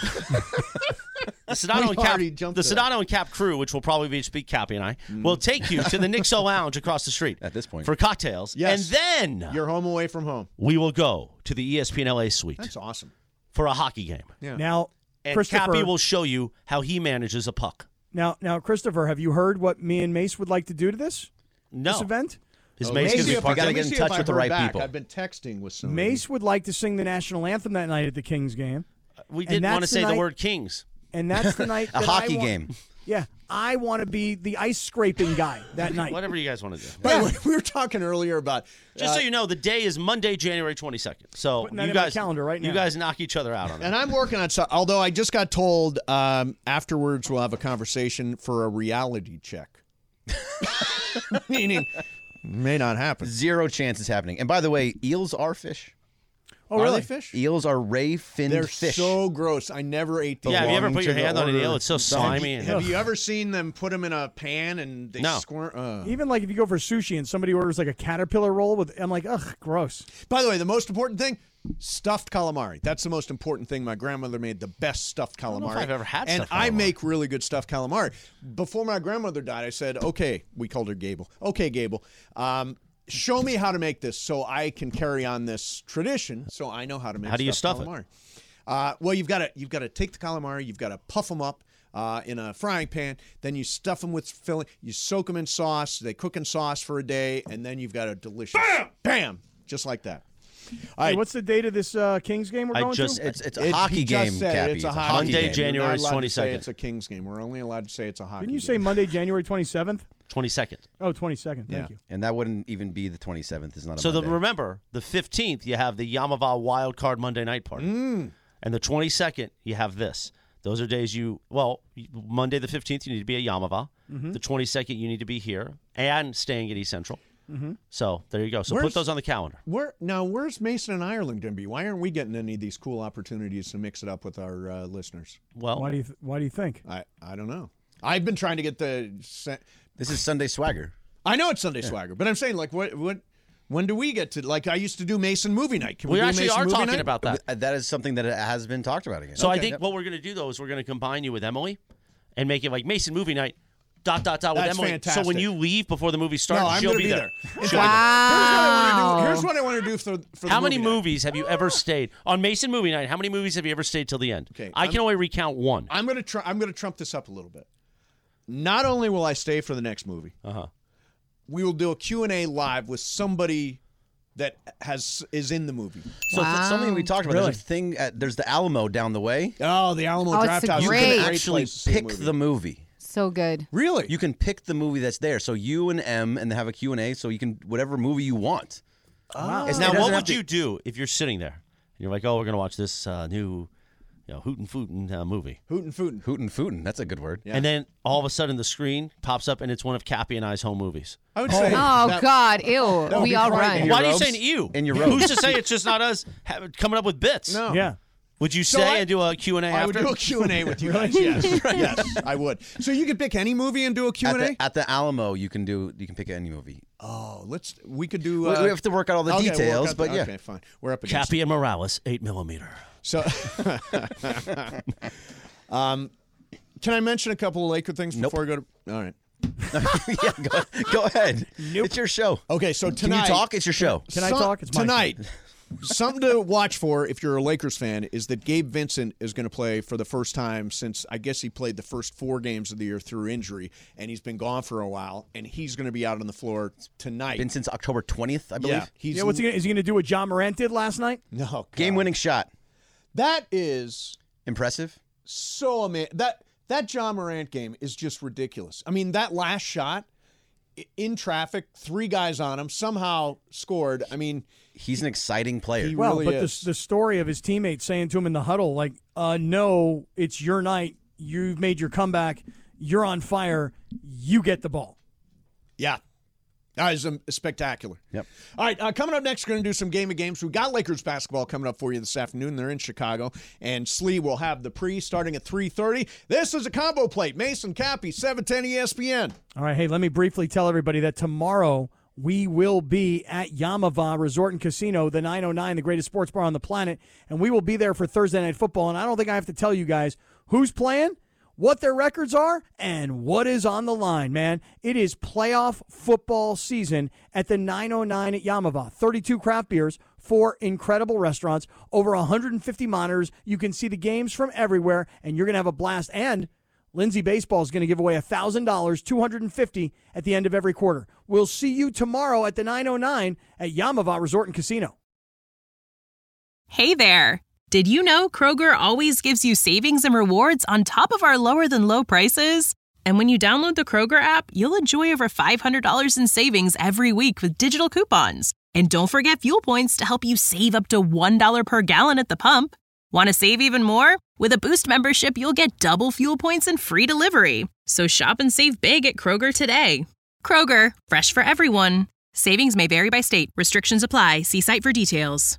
the Sedano and Cap crew, which will probably be Speak Cappy and I, will take you to the Nixo Lounge across the street at this point for cocktails. Yes. And then You're home away from home. we will go to the ESPN LA suite That's awesome. for a hockey game. Yeah. Now, And Christopher, Cappy will show you how he manages a puck. now, Christopher, have you heard what me and Mace would like to do to this No. event? His Oh, mate's let me going to see be if part I- gotta let me get in see touch if I with the heard right back. people. I've been texting with some. Mace would like to sing the national anthem that night at the Kings game. We And didn't want to that's say the night- word Kings. And that's the night a that hockey I want, game. Yeah, I want to be the ice scraping guy that night. Whatever you guys want to do. By the way, we were talking earlier about Just so you know, the day is Monday, January 22nd. So Putting that you in my guys, calendar right you now. guys knock each other out on it. and I'm working on stuff. Although I just got told afterwards we'll have a conversation for a reality check. Meaning, may not happen. Zero chance it's happening. And by the way, eels are fish. Oh, Are really? they fish? Eels are ray-finned They're fish. so gross. I never ate these. Yeah, have you ever belong put your to the hand on an order. eel? It's so slimy. and- Have you ever seen them put them in a pan and they No. squirm? Even like if you go for sushi and somebody orders like a caterpillar roll with, I'm like, ugh, gross. By the way, the most important thing, stuffed calamari. That's the most important thing. My grandmother made the best stuffed calamari. don't know if I've ever had and stuffed I calamari. make really good stuffed calamari. Before my grandmother died, I said, okay, we called her Gable. Okay, Gable, show me how to make this so I can carry on this tradition so I know how to make How do you stuffed stuff it? calamari. Well, you've got to take the calamari, you've got to puff them up in a frying pan, then you stuff them with filling, you soak them in sauce, they cook in sauce for a day, and then you've got a delicious bam, just like that. All Hey, right. what's the date of this Kings game we're going to? It's a hockey he just game, said Cappy. It's a It's hockey Monday, game. You're January not allowed to say 22nd. It's a Kings game. We're only allowed to say it's a hockey Didn't you game. say Monday, January 27th? 22nd. Oh, 22nd. Thank Yeah. you. And that wouldn't even be the 27th. It's not a So Monday. remember, the 15th, you have the Yamava Wild Card Monday night party. And the 22nd, you have this. Those are days Monday the 15th, you need to be at Yamava. The 22nd, you need to be here and staying at East Central. So there you go. So Where's- put those on the calendar. Where's Mason and Ireland going to be? Why aren't we getting any of these cool opportunities to mix it up with our listeners? Well, Why do you think? I don't know. I've been trying to get This is Sunday Swagger. I know it's Sunday Swagger, but I'm saying like what when do we get to, like I used to do Mason movie night? Can we do actually Mason are movie talking night? about that. That is something that has been talked about again. So I Okay, think yep. what we're going to do, though, is we're going to combine you with Emily and make it like Mason movie night, ... with That's Emily. fantastic. So when you leave before the movie starts, No, I'm she'll gonna be be there. there. She'll Wow. Here's what I want to do do for the How many movie night? movies have you ever stayed on Mason Movie Night? How many movies have you ever stayed till the end? Okay, I can only recount one. I'm gonna trump this up a little bit. Not only will I stay for the next movie, we will do a Q&A live with somebody that is in the movie. So something we talked about. There's a thing. There's the Alamo down the way. Oh, the Alamo Oh, Draft it's House. You great. can actually pick the movie. So good. Really? You can pick the movie that's there. So you and M and have a Q&A. So you can whatever movie you want. Now, what would you do if you're sitting there and you're like, "Oh, we're gonna watch this new, Hootin' Footin' movie." Hootin' Footin'. Hootin' Footin'. That's a good word. And then all of a sudden the screen pops up and it's one of Cappy and I's home movies. I would say. Oh, God. Ew. would We be all frightening. run. Why are you saying ew? In your robes. Who's to say it's just not us coming up with bits? No. Yeah. Would you So stay and do a Q&A I would after? do a Q&A with you guys. Yes. Yes, I would. So you could pick any movie and do a Q&A? At the Alamo, you can pick any movie. Oh, we could do. We have to work out all the okay, details, but yeah. Okay, fine. We're up against Cappy and Morales, 8mm. So, can I mention a couple of Laker things before I go to? All right. Yeah, go ahead. It's your show. Okay, so tonight. Can you talk? It's your show. Can I talk? It's my tonight. Something to watch for if you're a Lakers fan is that Gabe Vincent is going to play for the first time since I guess he played the first 4 games of the year through injury, and he's been gone for a while, and he's going to be out on the floor tonight. Vincent's October 20th, I believe. Yeah, What's he gonna, is he going to do what John Morant did last night? No, God. Game-winning shot. That is impressive. So amazing. That John Morant game is just ridiculous. I mean, that last shot in traffic, 3 guys on him, somehow scored. I mean, he's an exciting player. He really is. The story of his teammates saying to him in the huddle, like, no, it's your night. You've made your comeback. You're on fire. You get the ball. Yeah. That is spectacular. Yep. All right, coming up next, we're going to do some game of games. We've got Lakers basketball coming up for you this afternoon. They're in Chicago, and Slee will have the pre starting at 3:30. This is a combo plate. Mason, Cappy, 710 ESPN. All right, hey, let me briefly tell everybody that tomorrow we will be at Yamava Resort and Casino, the 909, the greatest sports bar on the planet, and we will be there for Thursday Night Football, and I don't think I have to tell you guys who's playing, what their records are, and what is on the line, man. It is playoff football season at the 909 at Yamava. 32 craft beers, 4 incredible restaurants, over 150 monitors. You can see the games from everywhere, and you're going to have a blast. And Lindsay Baseball is going to give away $1,000, $250 at the end of every quarter. We'll see you tomorrow at the 909 at Yamava Resort and Casino. Hey there. Did you know Kroger always gives you savings and rewards on top of our lower than low prices? And when you download the Kroger app, you'll enjoy over $500 in savings every week with digital coupons. And don't forget fuel points to help you save up to $1 per gallon at the pump. Want to save even more? With a Boost membership, you'll get double fuel points and free delivery. So shop and save big at Kroger today. Kroger, fresh for everyone. Savings may vary by state. Restrictions apply. See site for details.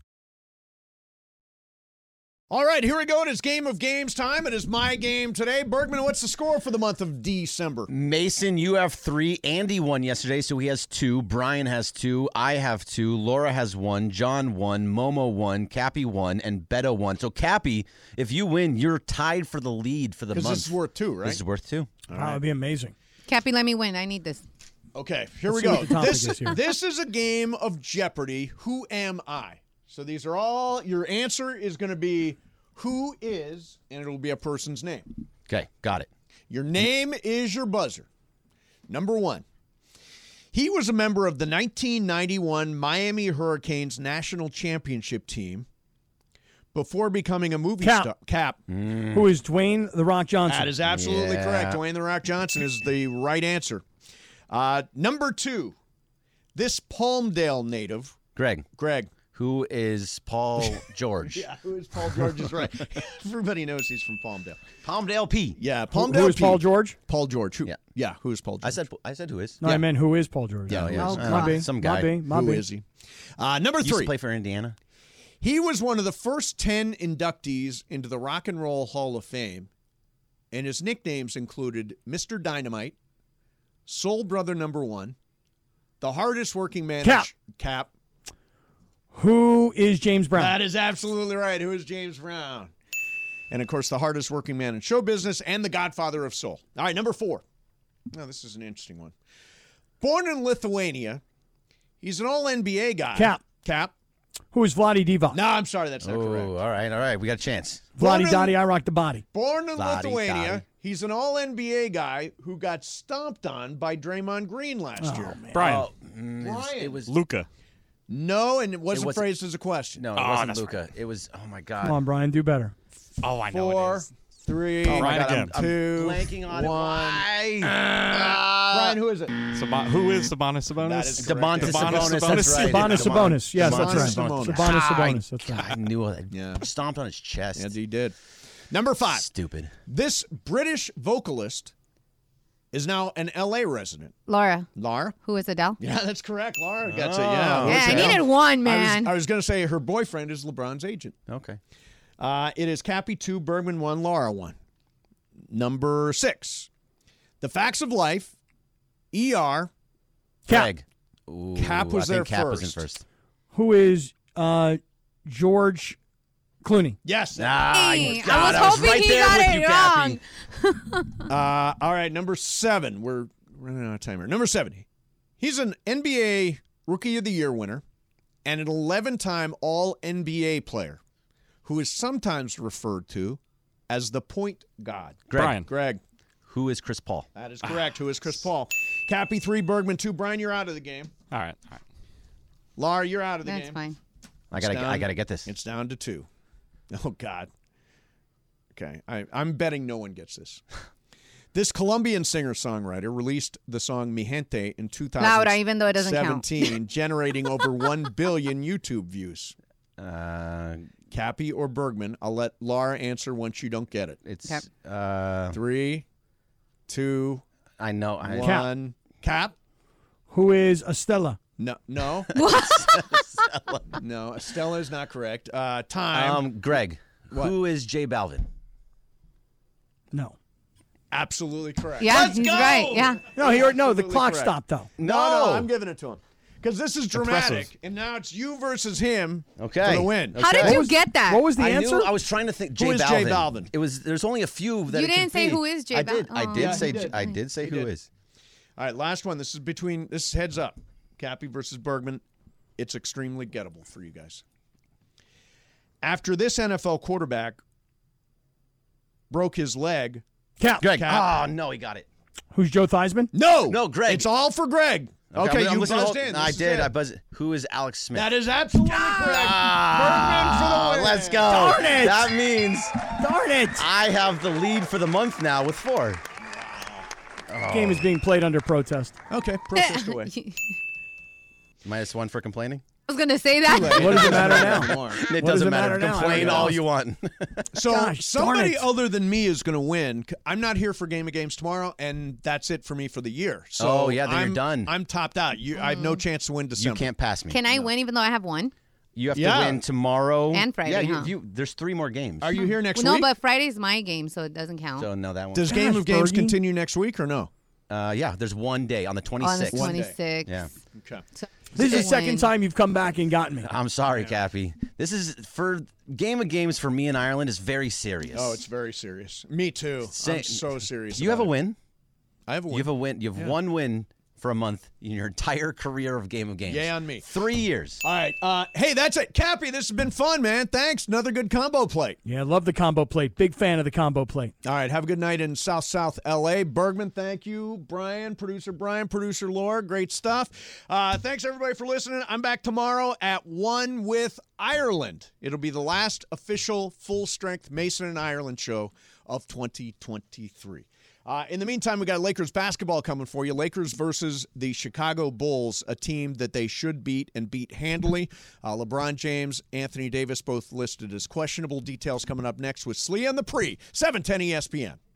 All right, here we go. It is Game of Games time. It is my game today. Bergman, what's the score for the month of December? Mason, you have 3. Andy won yesterday, so he has 2. Brian has 2. I have 2. Laura has 1. John 1. Momo 1. Cappy 1. And Beto 1. So, Cappy, if you win, you're tied for the lead for the month. Because this is worth 2, right? This is worth 2. All That right. would be amazing. Cappy, let me win. I need this. Okay, here we Let's see go. what the topic is here. This is a game of Jeopardy. Who am I? So these are all, your answer is going to be who is, and it'll be a person's name. Okay, got it. Your name is your buzzer. Number 1. He was a member of the 1991 Miami Hurricanes national championship team before becoming a movie star. Cap. Who is Dwayne The Rock Johnson? That is absolutely correct. Dwayne The Rock Johnson is the right answer. Number 2. This Palmdale native. Greg. Greg. Who is Paul George? Yeah, who is Paul George is right. Everybody knows he's from Palmdale. Palmdale P. Yeah, Palmdale Who is P. Paul George? Paul George. Who? Yeah. Yeah, who is Paul George? I said who is. No, I meant who is Paul George? Yeah, yeah. Oh, might be. Some guy. Who is he? Number 3. Used to play for Indiana. He was one of the first 10 inductees into the Rock and Roll Hall of Fame, and his nicknames included Mr. Dynamite, Soul Brother Number 1, the hardest working man. Cap. Who is James Brown? That is absolutely right. Who is James Brown? And, of course, the hardest working man in show business and the godfather of soul. All right, number 4. Now, this is an interesting one. Born in Lithuania, he's an all-NBA guy. Cap. Who is Vlade Divac? No, I'm sorry, that's not correct. All right. We got a chance. Vlade Dottie, I rock the body. Born in Vlade Lithuania, Dottie. he's an all-NBA guy who got stomped on by Draymond Green last year. Brian. It was Luca. No, and it wasn't phrased as a question. No, it wasn't Luca. It was. Oh my God. Come on, Brian, do better. Oh, I know it 4, is. 3, Oh my God, again. I'm 2, blanking on 1. it. Why? Brian, who is it? Who is Sabonis Sabonis? That is Domantas Sabonis. That's right. Sabonis. Yes, Sabonis that's right. Sabonis. Sabonis. That's right. I knew it. Yeah. Stomped on his chest. Yes, he did. Number 5. Stupid. This British vocalist is now an L.A. resident. Laura. Laura? Who is Adele? Yeah, that's correct. Laura gets it. Yeah, I Okay. needed one, man. I was going to say her boyfriend is LeBron's agent. Okay. It is Cappy 2, Bergman 1, Laura 1. Number 6. The Facts of Life, ER. Greg. Ooh, Cap was I there think Cap was in first. first. Who is George Clooney? Yes. Hey, God, I was hoping right he there got with it you, wrong. Cappy. All right, number 7. We're running out of time here. Number 7. He's an NBA Rookie of the Year winner and an 11-time All-NBA player who is sometimes referred to as the point god. Greg. Greg. Who is Chris Paul? That is correct. Who is Chris Paul? Cappy 3, Bergman 2. Brian, you're out of the game. All right. Laura, you're out of the That's game. fine. I gotta get this. It's down to 2. Oh, God. Okay. I'm betting no one gets this. This Colombian singer-songwriter released the song Mi Gente in 2017, Louder, even though it doesn't count. generating over 1 billion YouTube views. Cappy or Bergman? I'll let Laura answer once you don't get it. It's 3, 2, I know. 1. Cap? Who is Estella? No. What? No, Estella is not correct. Time. Greg. What? Who is J Balvin? No. Absolutely correct. Yeah, Let's he's go! right. Yeah. No, the Absolutely clock correct. stopped, though. No, I'm giving it to him. Because this is dramatic, Impressive. and now it's you versus him Okay. for the win. How did you get that? What was the I answer? knew. I was trying to think. J Who is Balvin. J Balvin? It was. There's only a few that You it could didn't say be. who is J I did. Balvin. I Oh. did Yeah, say. he did. I did say He who did. is. All right, last one. This is heads up. Cappy versus Bergman. It's extremely gettable for you guys. After this NFL quarterback broke his leg. Greg. Cap. Oh no, he got it. Who's Joe Theismann? No, Greg. It's all for Greg. Okay, I'm you listening buzzed to- in. I This is did. it. I buzzed. Who is Alex Smith? That is absolutely correct. Bergman for the win. Let's go. Darn it. That means Darn it. I have the lead for the month now with 4. Game is being played under protest. Okay, protest away. -1 for complaining. I was gonna say that. What does it matter now? It What doesn't does it matter. matter now? Complain I all don't you know. want. So Gosh, darn somebody it. other than me is going to win. I'm not here for Game of Games tomorrow, and that's it for me for the year. So Oh, yeah, then you're I'm done. I'm topped out. I have no chance to win You December. can't pass me. Can I win even though I have one? You have Yeah. to win tomorrow And Friday, Yeah, huh? there's 3 more games. Are you here next No, week? but Friday's my game, so it doesn't count. So no, that one. Does Game Gosh, of Games Fergie. continue next week or no? Yeah, there's one day on the 26th. On the 26th. Yeah. Okay. This is the Win. second time you've come back and gotten me. I'm sorry, Cappy. This is for Game of Games for me in Ireland is very serious. Oh, it's very serious. Me too. I'm so serious. You have a about it. win. I have a win. You have a win. You have one win for a month in your entire career of Game of Games. Yay on me. 3 years. All right. Hey, that's it. Cappy, this has been fun, man. Thanks. Another good combo plate. Yeah, I love the combo plate. Big fan of the combo plate. All right. Have a good night in South LA. Bergman, thank you. Brian, producer Laura, great stuff. Thanks, everybody, for listening. I'm back tomorrow at 1 with Ireland. It'll be the last official full-strength Mason and Ireland show of 2023. In the meantime, we got Lakers basketball coming for you. Lakers versus the Chicago Bulls, a team that they should beat and beat handily. LeBron James, Anthony Davis, both listed as questionable. Details coming up next with Slee and the Pre, 710 ESPN.